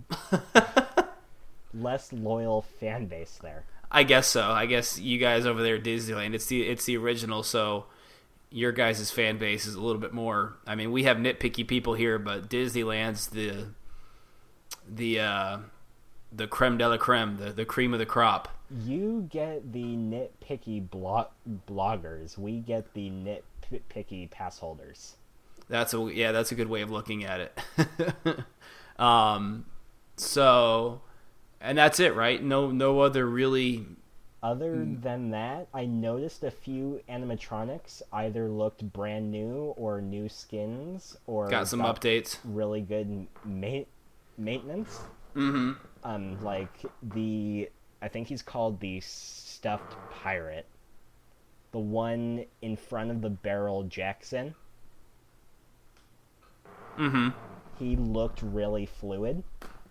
less loyal fan base there. I guess so. I guess you guys over there at Disneyland, it's the it's the original, so your guys' fan base is a little bit more. I mean, we have nitpicky people here, but Disneyland's the the uh, the creme de la creme, the, the cream of the crop. You get the nitpicky blog- bloggers. We get the nitpicky pass holders. That's a yeah, that's a good way of looking at it. um, so, and that's it, right? No, no other really. Other than that, I noticed a few animatronics either looked brand new or new skins or Got some updates. really good ma- maintenance. Mm-hmm. Um, like the I think he's called the stuffed pirate, the one in front of the barrel Jackson. Mm-hmm. He looked really fluid.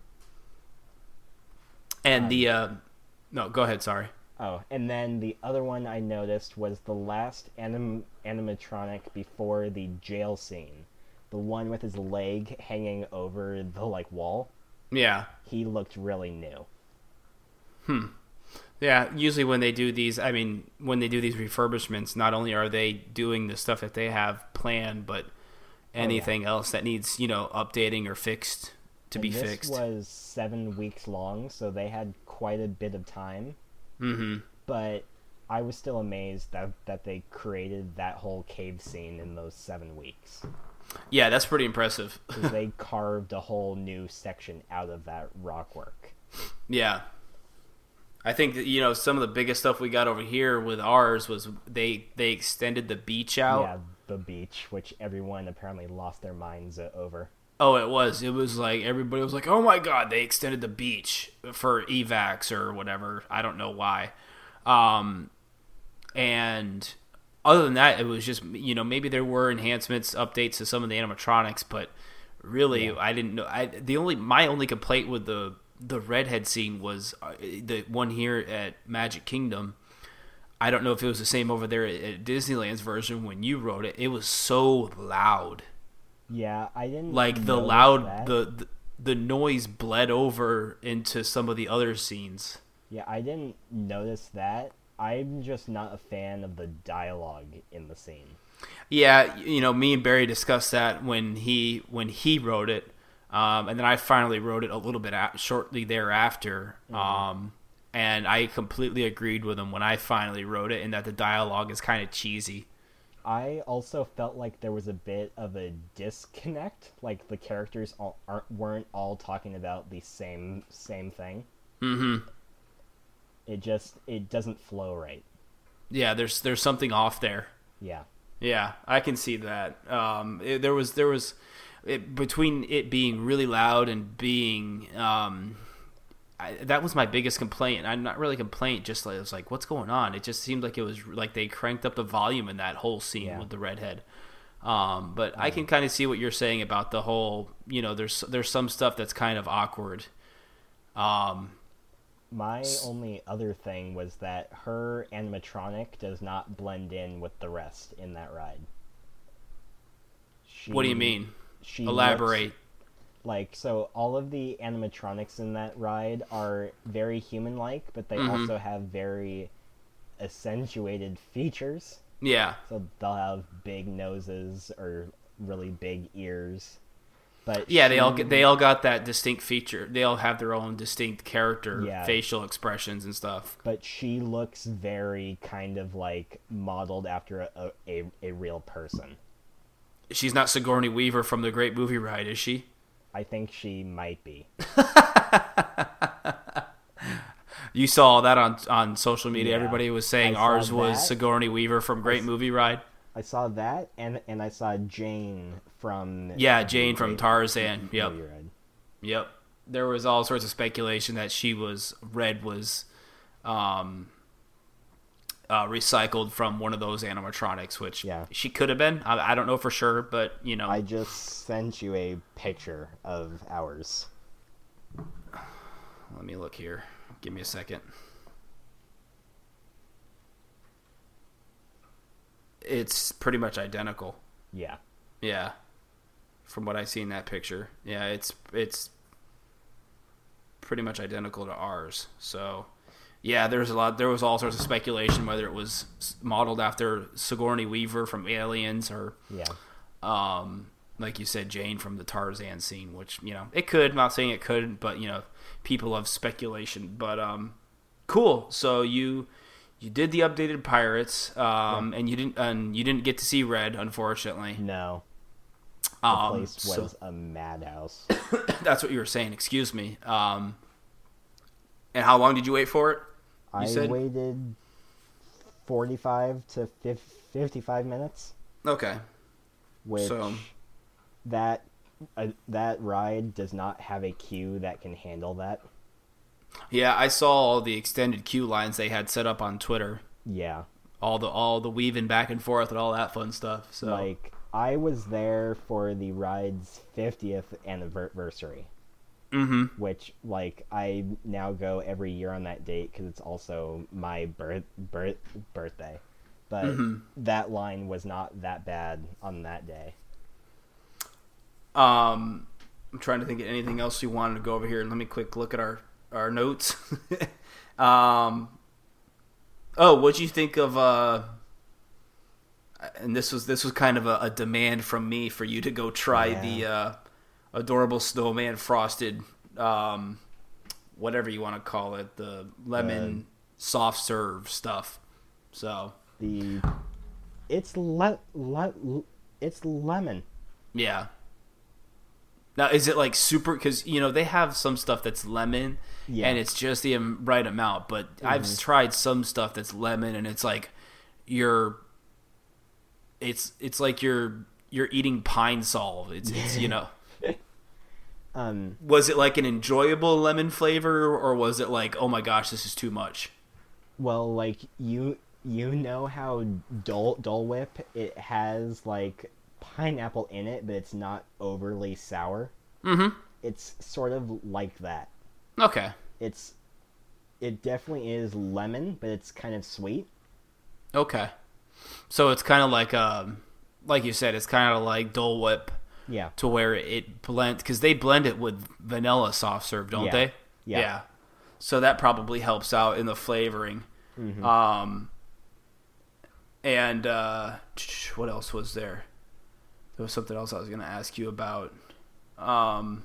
And the uh, no, go ahead. Sorry. Oh, and then the other one I noticed was the last anim- animatronic before the jail scene. The one with his leg hanging over the, like, wall. Yeah. He looked really new. Hmm. Yeah, usually when they do these, I mean, when they do these refurbishments, not only are they doing the stuff that they have planned, but anything else that needs, you know, updating or fixed to And be this fixed. was seven weeks long, so they had quite a bit of time. Mm-hmm. But I was still amazed that, that they created that whole cave scene in those seven weeks. Yeah, that's pretty impressive. Because they carved a whole new section out of that rock work. Yeah. I think that, you know, some of the biggest stuff we got over here with ours was they they extended the beach out. Yeah, the beach, which everyone apparently lost their minds uh, over. Oh, it was. It was like everybody was like, "Oh my god, they extended the beach for evacs or whatever." I don't know why. Um, and other than that, it was just, you know, maybe there were enhancements, updates to some of the animatronics, but really, Yeah. I didn't know. I the only my only complaint with the the redhead scene was uh, the one here at Magic Kingdom. I don't know if it was the same over there at, at Disneyland's version when you wrote it. It was so loud. Yeah, I didn't Like the notice loud that. the, the the noise bled over into some of the other scenes. Yeah, I didn't notice that. I'm just not a fan of the dialogue in the scene. Yeah, you know, me and Barry discussed that when he when he wrote it, um, and then I finally wrote it a little bit a- shortly thereafter. Mm-hmm. Um, and I completely agreed with him when I finally wrote it, and that the dialogue is kind of cheesy. I also felt like there was a bit of a disconnect. Like the characters all aren't weren't all talking about the same same thing. Mm-hmm. It just it doesn't flow right. Yeah, there's there's something off there. Yeah. Yeah, I can see that. Um, it, there was there was it, between it being really loud and being um, I, that was my biggest complaint. I'm not really complaint, just like it was like, what's going on? It just seemed like it was like they cranked up the volume in that whole scene Yeah. with the redhead. Um, but I can kind of see what you're saying about the whole. You know, there's there's some stuff that's kind of awkward. Um, My only other thing was that her animatronic does not blend in with the rest in that ride. She, What do you mean? She Elaborate. looks, like, so all of the animatronics in that ride are very human-like, but they mm-hmm. also have very accentuated features. Yeah. So they'll have big noses or really big ears. But yeah, she, they all get, they all got that distinct feature. They all have their own distinct character, yeah, facial expressions and stuff. But she looks very kind of like modeled after a a, a real person. She's not Sigourney Weaver from the Great Movie Ride, is she? I think she might be. You saw that on on social media. Yeah, Everybody was saying I ours saw was that. Sigourney Weaver from Great I, Movie Ride. I saw that, and and I saw Jane from yeah, Jane from Tarzan. Yep, Ride. Yep. There was all sorts of speculation that she was Red was um, uh, recycled from one of those animatronics, which yeah. she could have been. I, I don't know for sure, but you know. I just sent you a picture of ours. Let me look here. Give me a second. It's pretty much identical. Yeah. Yeah. From what I see in that picture. Yeah, it's it's pretty much identical to ours. So, yeah, there's a lot there was all sorts of speculation whether it was modeled after Sigourney Weaver from Aliens or yeah. Um like you said, Jane from the Tarzan scene, which, you know, it could. I'm not saying it couldn't, but, you know, people love speculation. But um cool. So you You did the updated Pirates, um, yeah. and you didn't, and you didn't get to see Red, unfortunately. No, the um, place was so, a madhouse. That's what you were saying. Excuse me. Um, and how long did you wait for it? You I said? waited forty-five to fifty-five minutes. Okay. Which so. that uh, that ride does not have a queue that can handle that. Yeah, I saw all the extended queue lines they had set up on Twitter. Yeah. All the all the weaving back and forth and all that fun stuff. So like I was there for the ride's fiftieth anniversary. Mm-hmm. Which like I now go every year on that date because it's also my birth birth birthday. But mm-hmm. that line was not that bad on that day. Um, I'm trying to think of anything else you wanted to go over here. Let me quick look at our. Our notes. um, oh, what'd you think of? Uh, and this was this was kind of a, a demand from me for you to go try yeah. the uh, adorable snowman frosted, um, whatever you want to call it, the lemon uh, soft serve stuff. So the it's le-, le- it's lemon. Yeah. Now, is it like super? Because, you know, they have some stuff that's lemon, yeah. and it's just the right amount. But mm-hmm. I've tried some stuff that's lemon, and it's like you're, it's it's like you're you're eating Pine Sol. It's it's you know. um, was it like an enjoyable lemon flavor, or was it like, oh my gosh, this is too much? Well, like you you know how Dole Dole Whip, it has like pineapple in it, but it's not overly sour. Mm-hmm. It's sort of like that. Okay. It's it definitely is lemon, but it's kind of sweet. Okay. So it's kind of like um like you said, it's kind of like Dole Whip. Yeah. To where it blends, because they blend it with vanilla soft serve, don't yeah. they? Yeah. Yeah. So that probably helps out in the flavoring. Mm-hmm. Um. And uh, what else was there? There was something else I was going to ask you about. Um,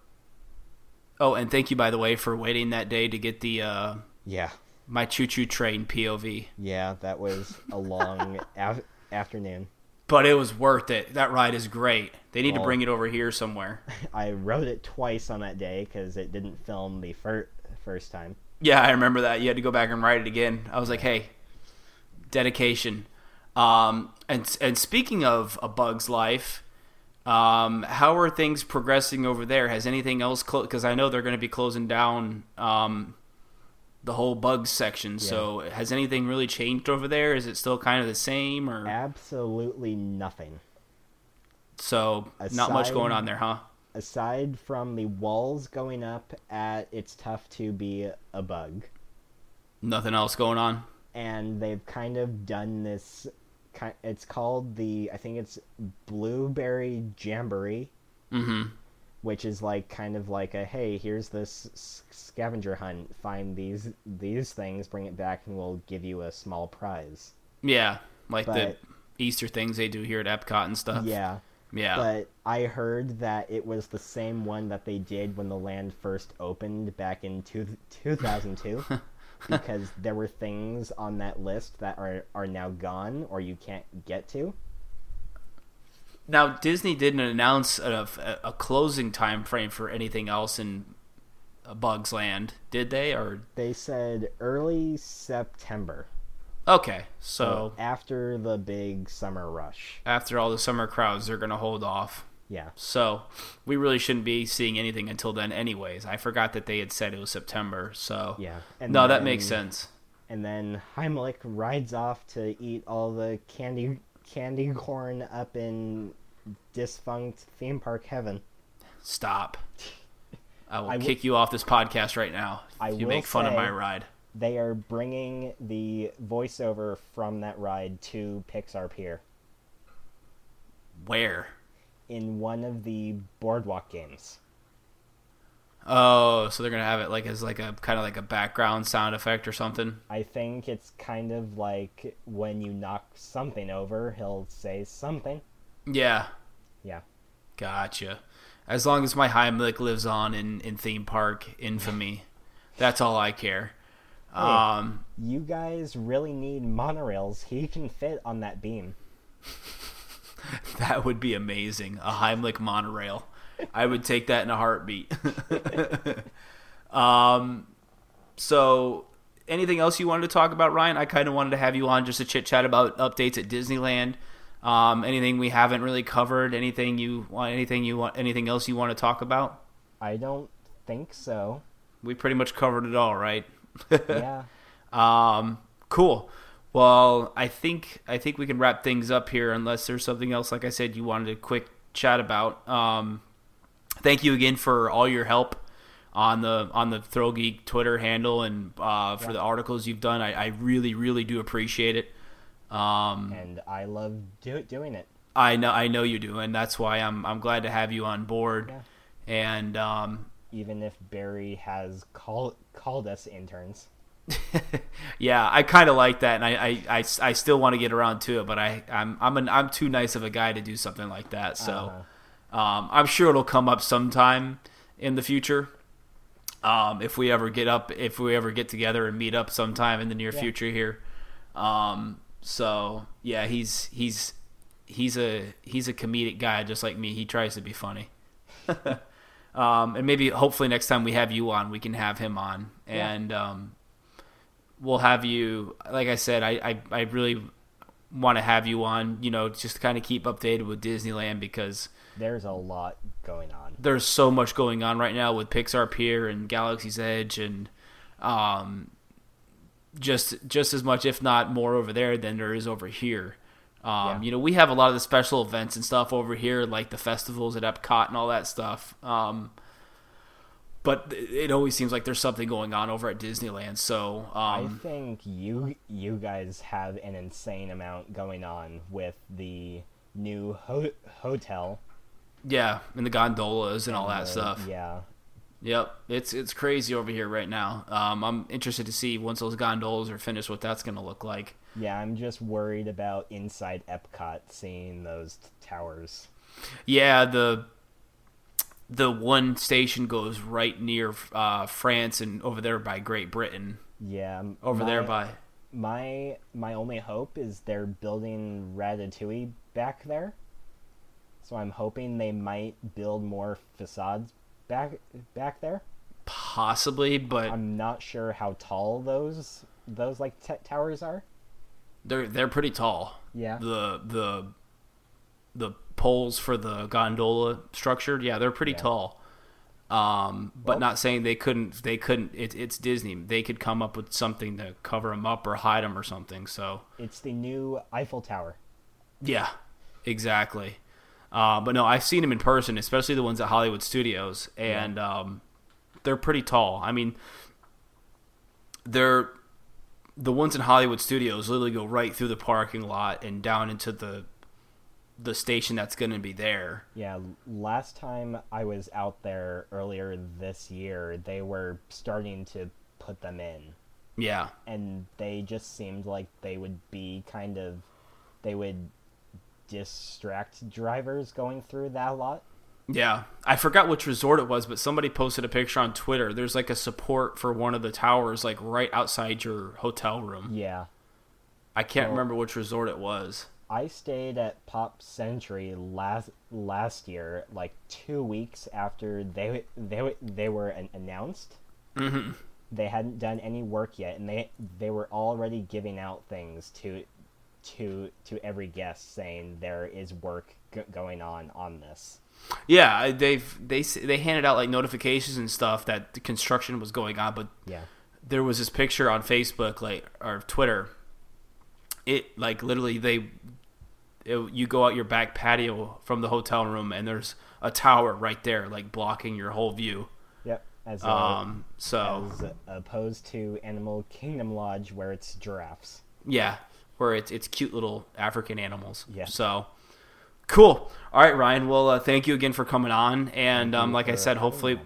oh, and thank you, by the way, for waiting that day to get the uh, yeah my choo choo train P O V. Yeah, that was a long af- afternoon. But it was worth it. That ride is great. They need well, to bring it over here somewhere. I rode it twice on that day because it didn't film the fir- first time. Yeah, I remember that. You had to go back and ride it again. I was like, hey, dedication. Um, and and speaking of A Bug's Life, um, how are things progressing over there? Has anything else closed? Because I know they're going to be closing down um, the whole Bugs section. Yeah. So has anything really changed over there? Is it still kind of the same? Or absolutely nothing. So aside, not much going on there, huh? aside from the walls going up at It's Tough to Be a Bug. Nothing else going on? And they've kind of done this, it's called the, I think it's Blueberry Jamboree. Mm-hmm. Which is like kind of like a, hey, here's this scavenger hunt, find these these things, bring it back, and we'll give you a small prize. Yeah, like but, the Easter things they do here at Epcot and stuff. Yeah. Yeah. But I heard that it was the same one that they did when the land first opened back in two, two thousand two. Because there were things on that list that are, are now gone or you can't get to. Now, Disney didn't announce a, a closing time frame for anything else in Bugs Land, did they? Or they said early September. Okay, so, so after the big summer rush. After all the summer crowds, they're going to hold off. Yeah. So we really shouldn't be seeing anything until then anyways. I forgot that they had said it was September, so yeah. And no, then, that makes sense. And then Heimlich rides off to eat all the candy candy corn up in defunct theme park heaven. Stop. I will I kick w- you off this podcast right now if I you will make fun say, of my ride. They are bringing the voiceover from that ride to Pixar Pier. Where? In one of the boardwalk games. Oh, so they're gonna have it like as like a kind of like a background sound effect or something. I think it's kind of like when you knock something over, he'll say something. Yeah. Yeah. Gotcha. As long as my Heimlich lives on in, in theme park infamy, that's all I care. Hey, um, you guys really need monorails. He can fit on that beam. That would be amazing. A Heimlich monorail. I would take that in a heartbeat. um, so, anything else you wanted to talk about, Ryan? I kind of wanted to have you on just to chit chat about updates at Disneyland. Um, anything we haven't really covered? Anything you want? Anything you want? Anything else you want to talk about? I don't think so. We pretty much covered it all, right? Yeah. Um. Cool. Well, I think I think we can wrap things up here, unless there's something else, like I said, you wanted a quick chat about. Um. Thank you again for all your help on the on the Thrill Geek Twitter handle and uh, for yeah. the articles you've done. I, I really, really do appreciate it. Um, and I love do, doing it. I know, I know you do, and that's why I'm I'm glad to have you on board. Yeah. And um, even if Barry has called called us interns. Yeah, I kind of like that, and I, I, I, I still want to get around to it, but I I'm I'm an, I'm too nice of a guy to do something like that. So. Uh-huh. Um, I'm sure it'll come up sometime in the future. Um, if we ever get up, if we ever get together and meet up sometime in the near yeah. future here. Um, so yeah, he's, he's, he's a, he's a comedic guy just like me. He tries to be funny. um, and maybe hopefully next time we have you on, we can have him on yeah. and, um, we'll have you, like I said, I, I, I really want to have you on, you know, just to kind of keep updated with Disneyland because there's a lot going on. There's so much going on right now with Pixar Pier and Galaxy's Edge and um, just just as much, if not more, over there than there is over here. Um, yeah. You know, we have a lot of the special events and stuff over here, like the festivals at Epcot and all that stuff. Um, but it always seems like there's something going on over at Disneyland. So um, I think you you guys have an insane amount going on with the new ho- hotel. Yeah, and the gondolas and, and all that the, stuff. Yeah. Yep, it's it's crazy over here right now. Um, I'm interested to see once those gondolas are finished what that's going to look like. Yeah, I'm just worried about inside Epcot seeing those t- towers. Yeah, the the one station goes right near uh, France and over there by Great Britain. Yeah, over my, there by my my only hope is they're building Ratatouille back there. So I'm hoping they might build more facades back back there. Possibly, but I'm not sure how tall those those like t- towers are. They're they're pretty tall. Yeah. The the the poles for the gondola structure, yeah, they're pretty yeah. tall. Um, but well, not saying they couldn't. They couldn't. It, it's Disney. They could come up with something to cover them up or hide them or something. So it's the new Eiffel Tower. Yeah, exactly. Uh, but no, I've seen them in person, especially the ones at Hollywood Studios, and yeah. um, they're pretty tall. I mean, they're the ones in Hollywood Studios literally go right through the parking lot and down into the the station that's going to be there. Yeah, last time I was out there earlier this year, they were starting to put them in. Yeah. And they just seemed like they would be kind of, they would distract drivers going through that lot. Yeah. I forgot which resort it was, but somebody posted a picture on Twitter. There's like a support for one of the towers, like right outside your hotel room. Yeah. I can't well, remember which resort it was. I stayed at Pop Century last last year, like two weeks after they they they were an- announced. Mm-hmm. They hadn't done any work yet, and they they were already giving out things to to to every guest saying there is work g- going on on this. Yeah, they've they they handed out like notifications and stuff that the construction was going on, but yeah, there was this picture on Facebook, like or Twitter. It like literally they, it, you go out your back patio from the hotel room and there's a tower right there, like blocking your whole view. Yep. As a, um, so as opposed to Animal Kingdom Lodge where it's giraffes. Yeah, where it's it's cute little African animals. Yeah. So cool. All right, Ryan. Well, uh, thank you again for coming on, and um, like I said, hopefully,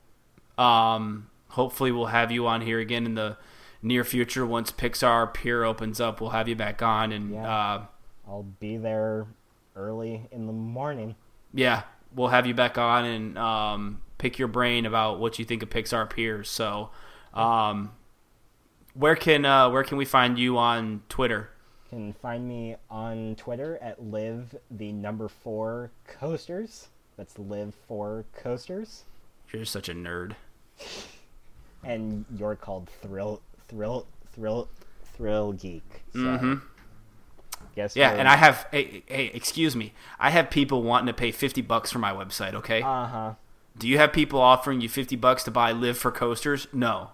um, hopefully we'll have you on here again in the near future once Pixar Pier opens up. We'll have you back on, and yeah. uh, I'll be there early in the morning. Yeah, we'll have you back on and um, pick your brain about what you think of Pixar Pier. So, um, where can uh, where can we find you on Twitter? You can find me on Twitter at live the number four coasters. That's live four coasters. You're just such a nerd. And you're called Thrill Thrill Thrill Thrill Geek. So mm-hmm. Guess yeah, and I have hey, hey, excuse me. I have people wanting to pay fifty bucks for my website, okay? Uh-huh. Do you have people offering you fifty bucks to buy Live for Coasters? No.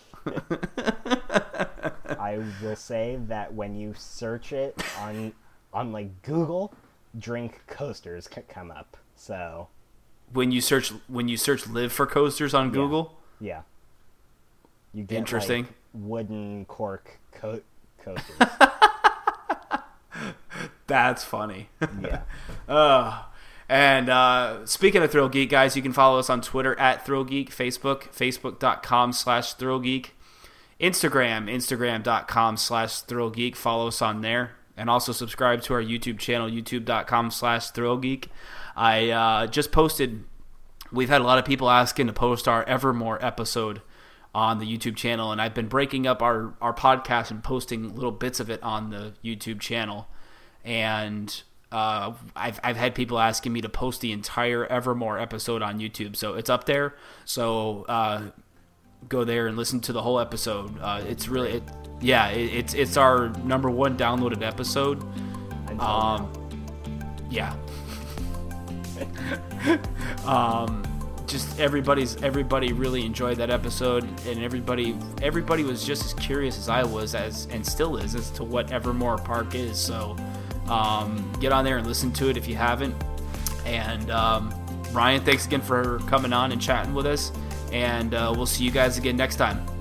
I will say that when you search it on on like Google, drink coasters c- come up. So when you search when you search Live for Coasters on Google? Yeah. yeah. You get Interesting. Like, wooden cork co- coasters. That's funny. Yeah. uh, and uh, speaking of Thrill Geek, guys, you can follow us on Twitter at Thrill Geek, Facebook, facebook.com slash Thrill Geek, Instagram, instagram.com slash Thrill Geek. Follow us on there. And also subscribe to our YouTube channel, youtube.com slash Thrill Geek. I uh, just posted, we've had a lot of people asking to post our Evermore episode on the YouTube channel, and I've been breaking up our, our podcast and posting little bits of it on the YouTube channel. And uh, I've I've had people asking me to post the entire Evermore episode on YouTube, so it's up there. So uh, go there and listen to the whole episode. Uh, it's really, it, yeah, it, it's it's our number one downloaded episode. Um, yeah. um. Just everybody's everybody really enjoyed that episode, and everybody everybody was just as curious as I was, as and still is, as to what Evermore Park is. So um, get on there and listen to it if you haven't. And um, Ryan, thanks again for coming on and chatting with us, and uh, we'll see you guys again next time.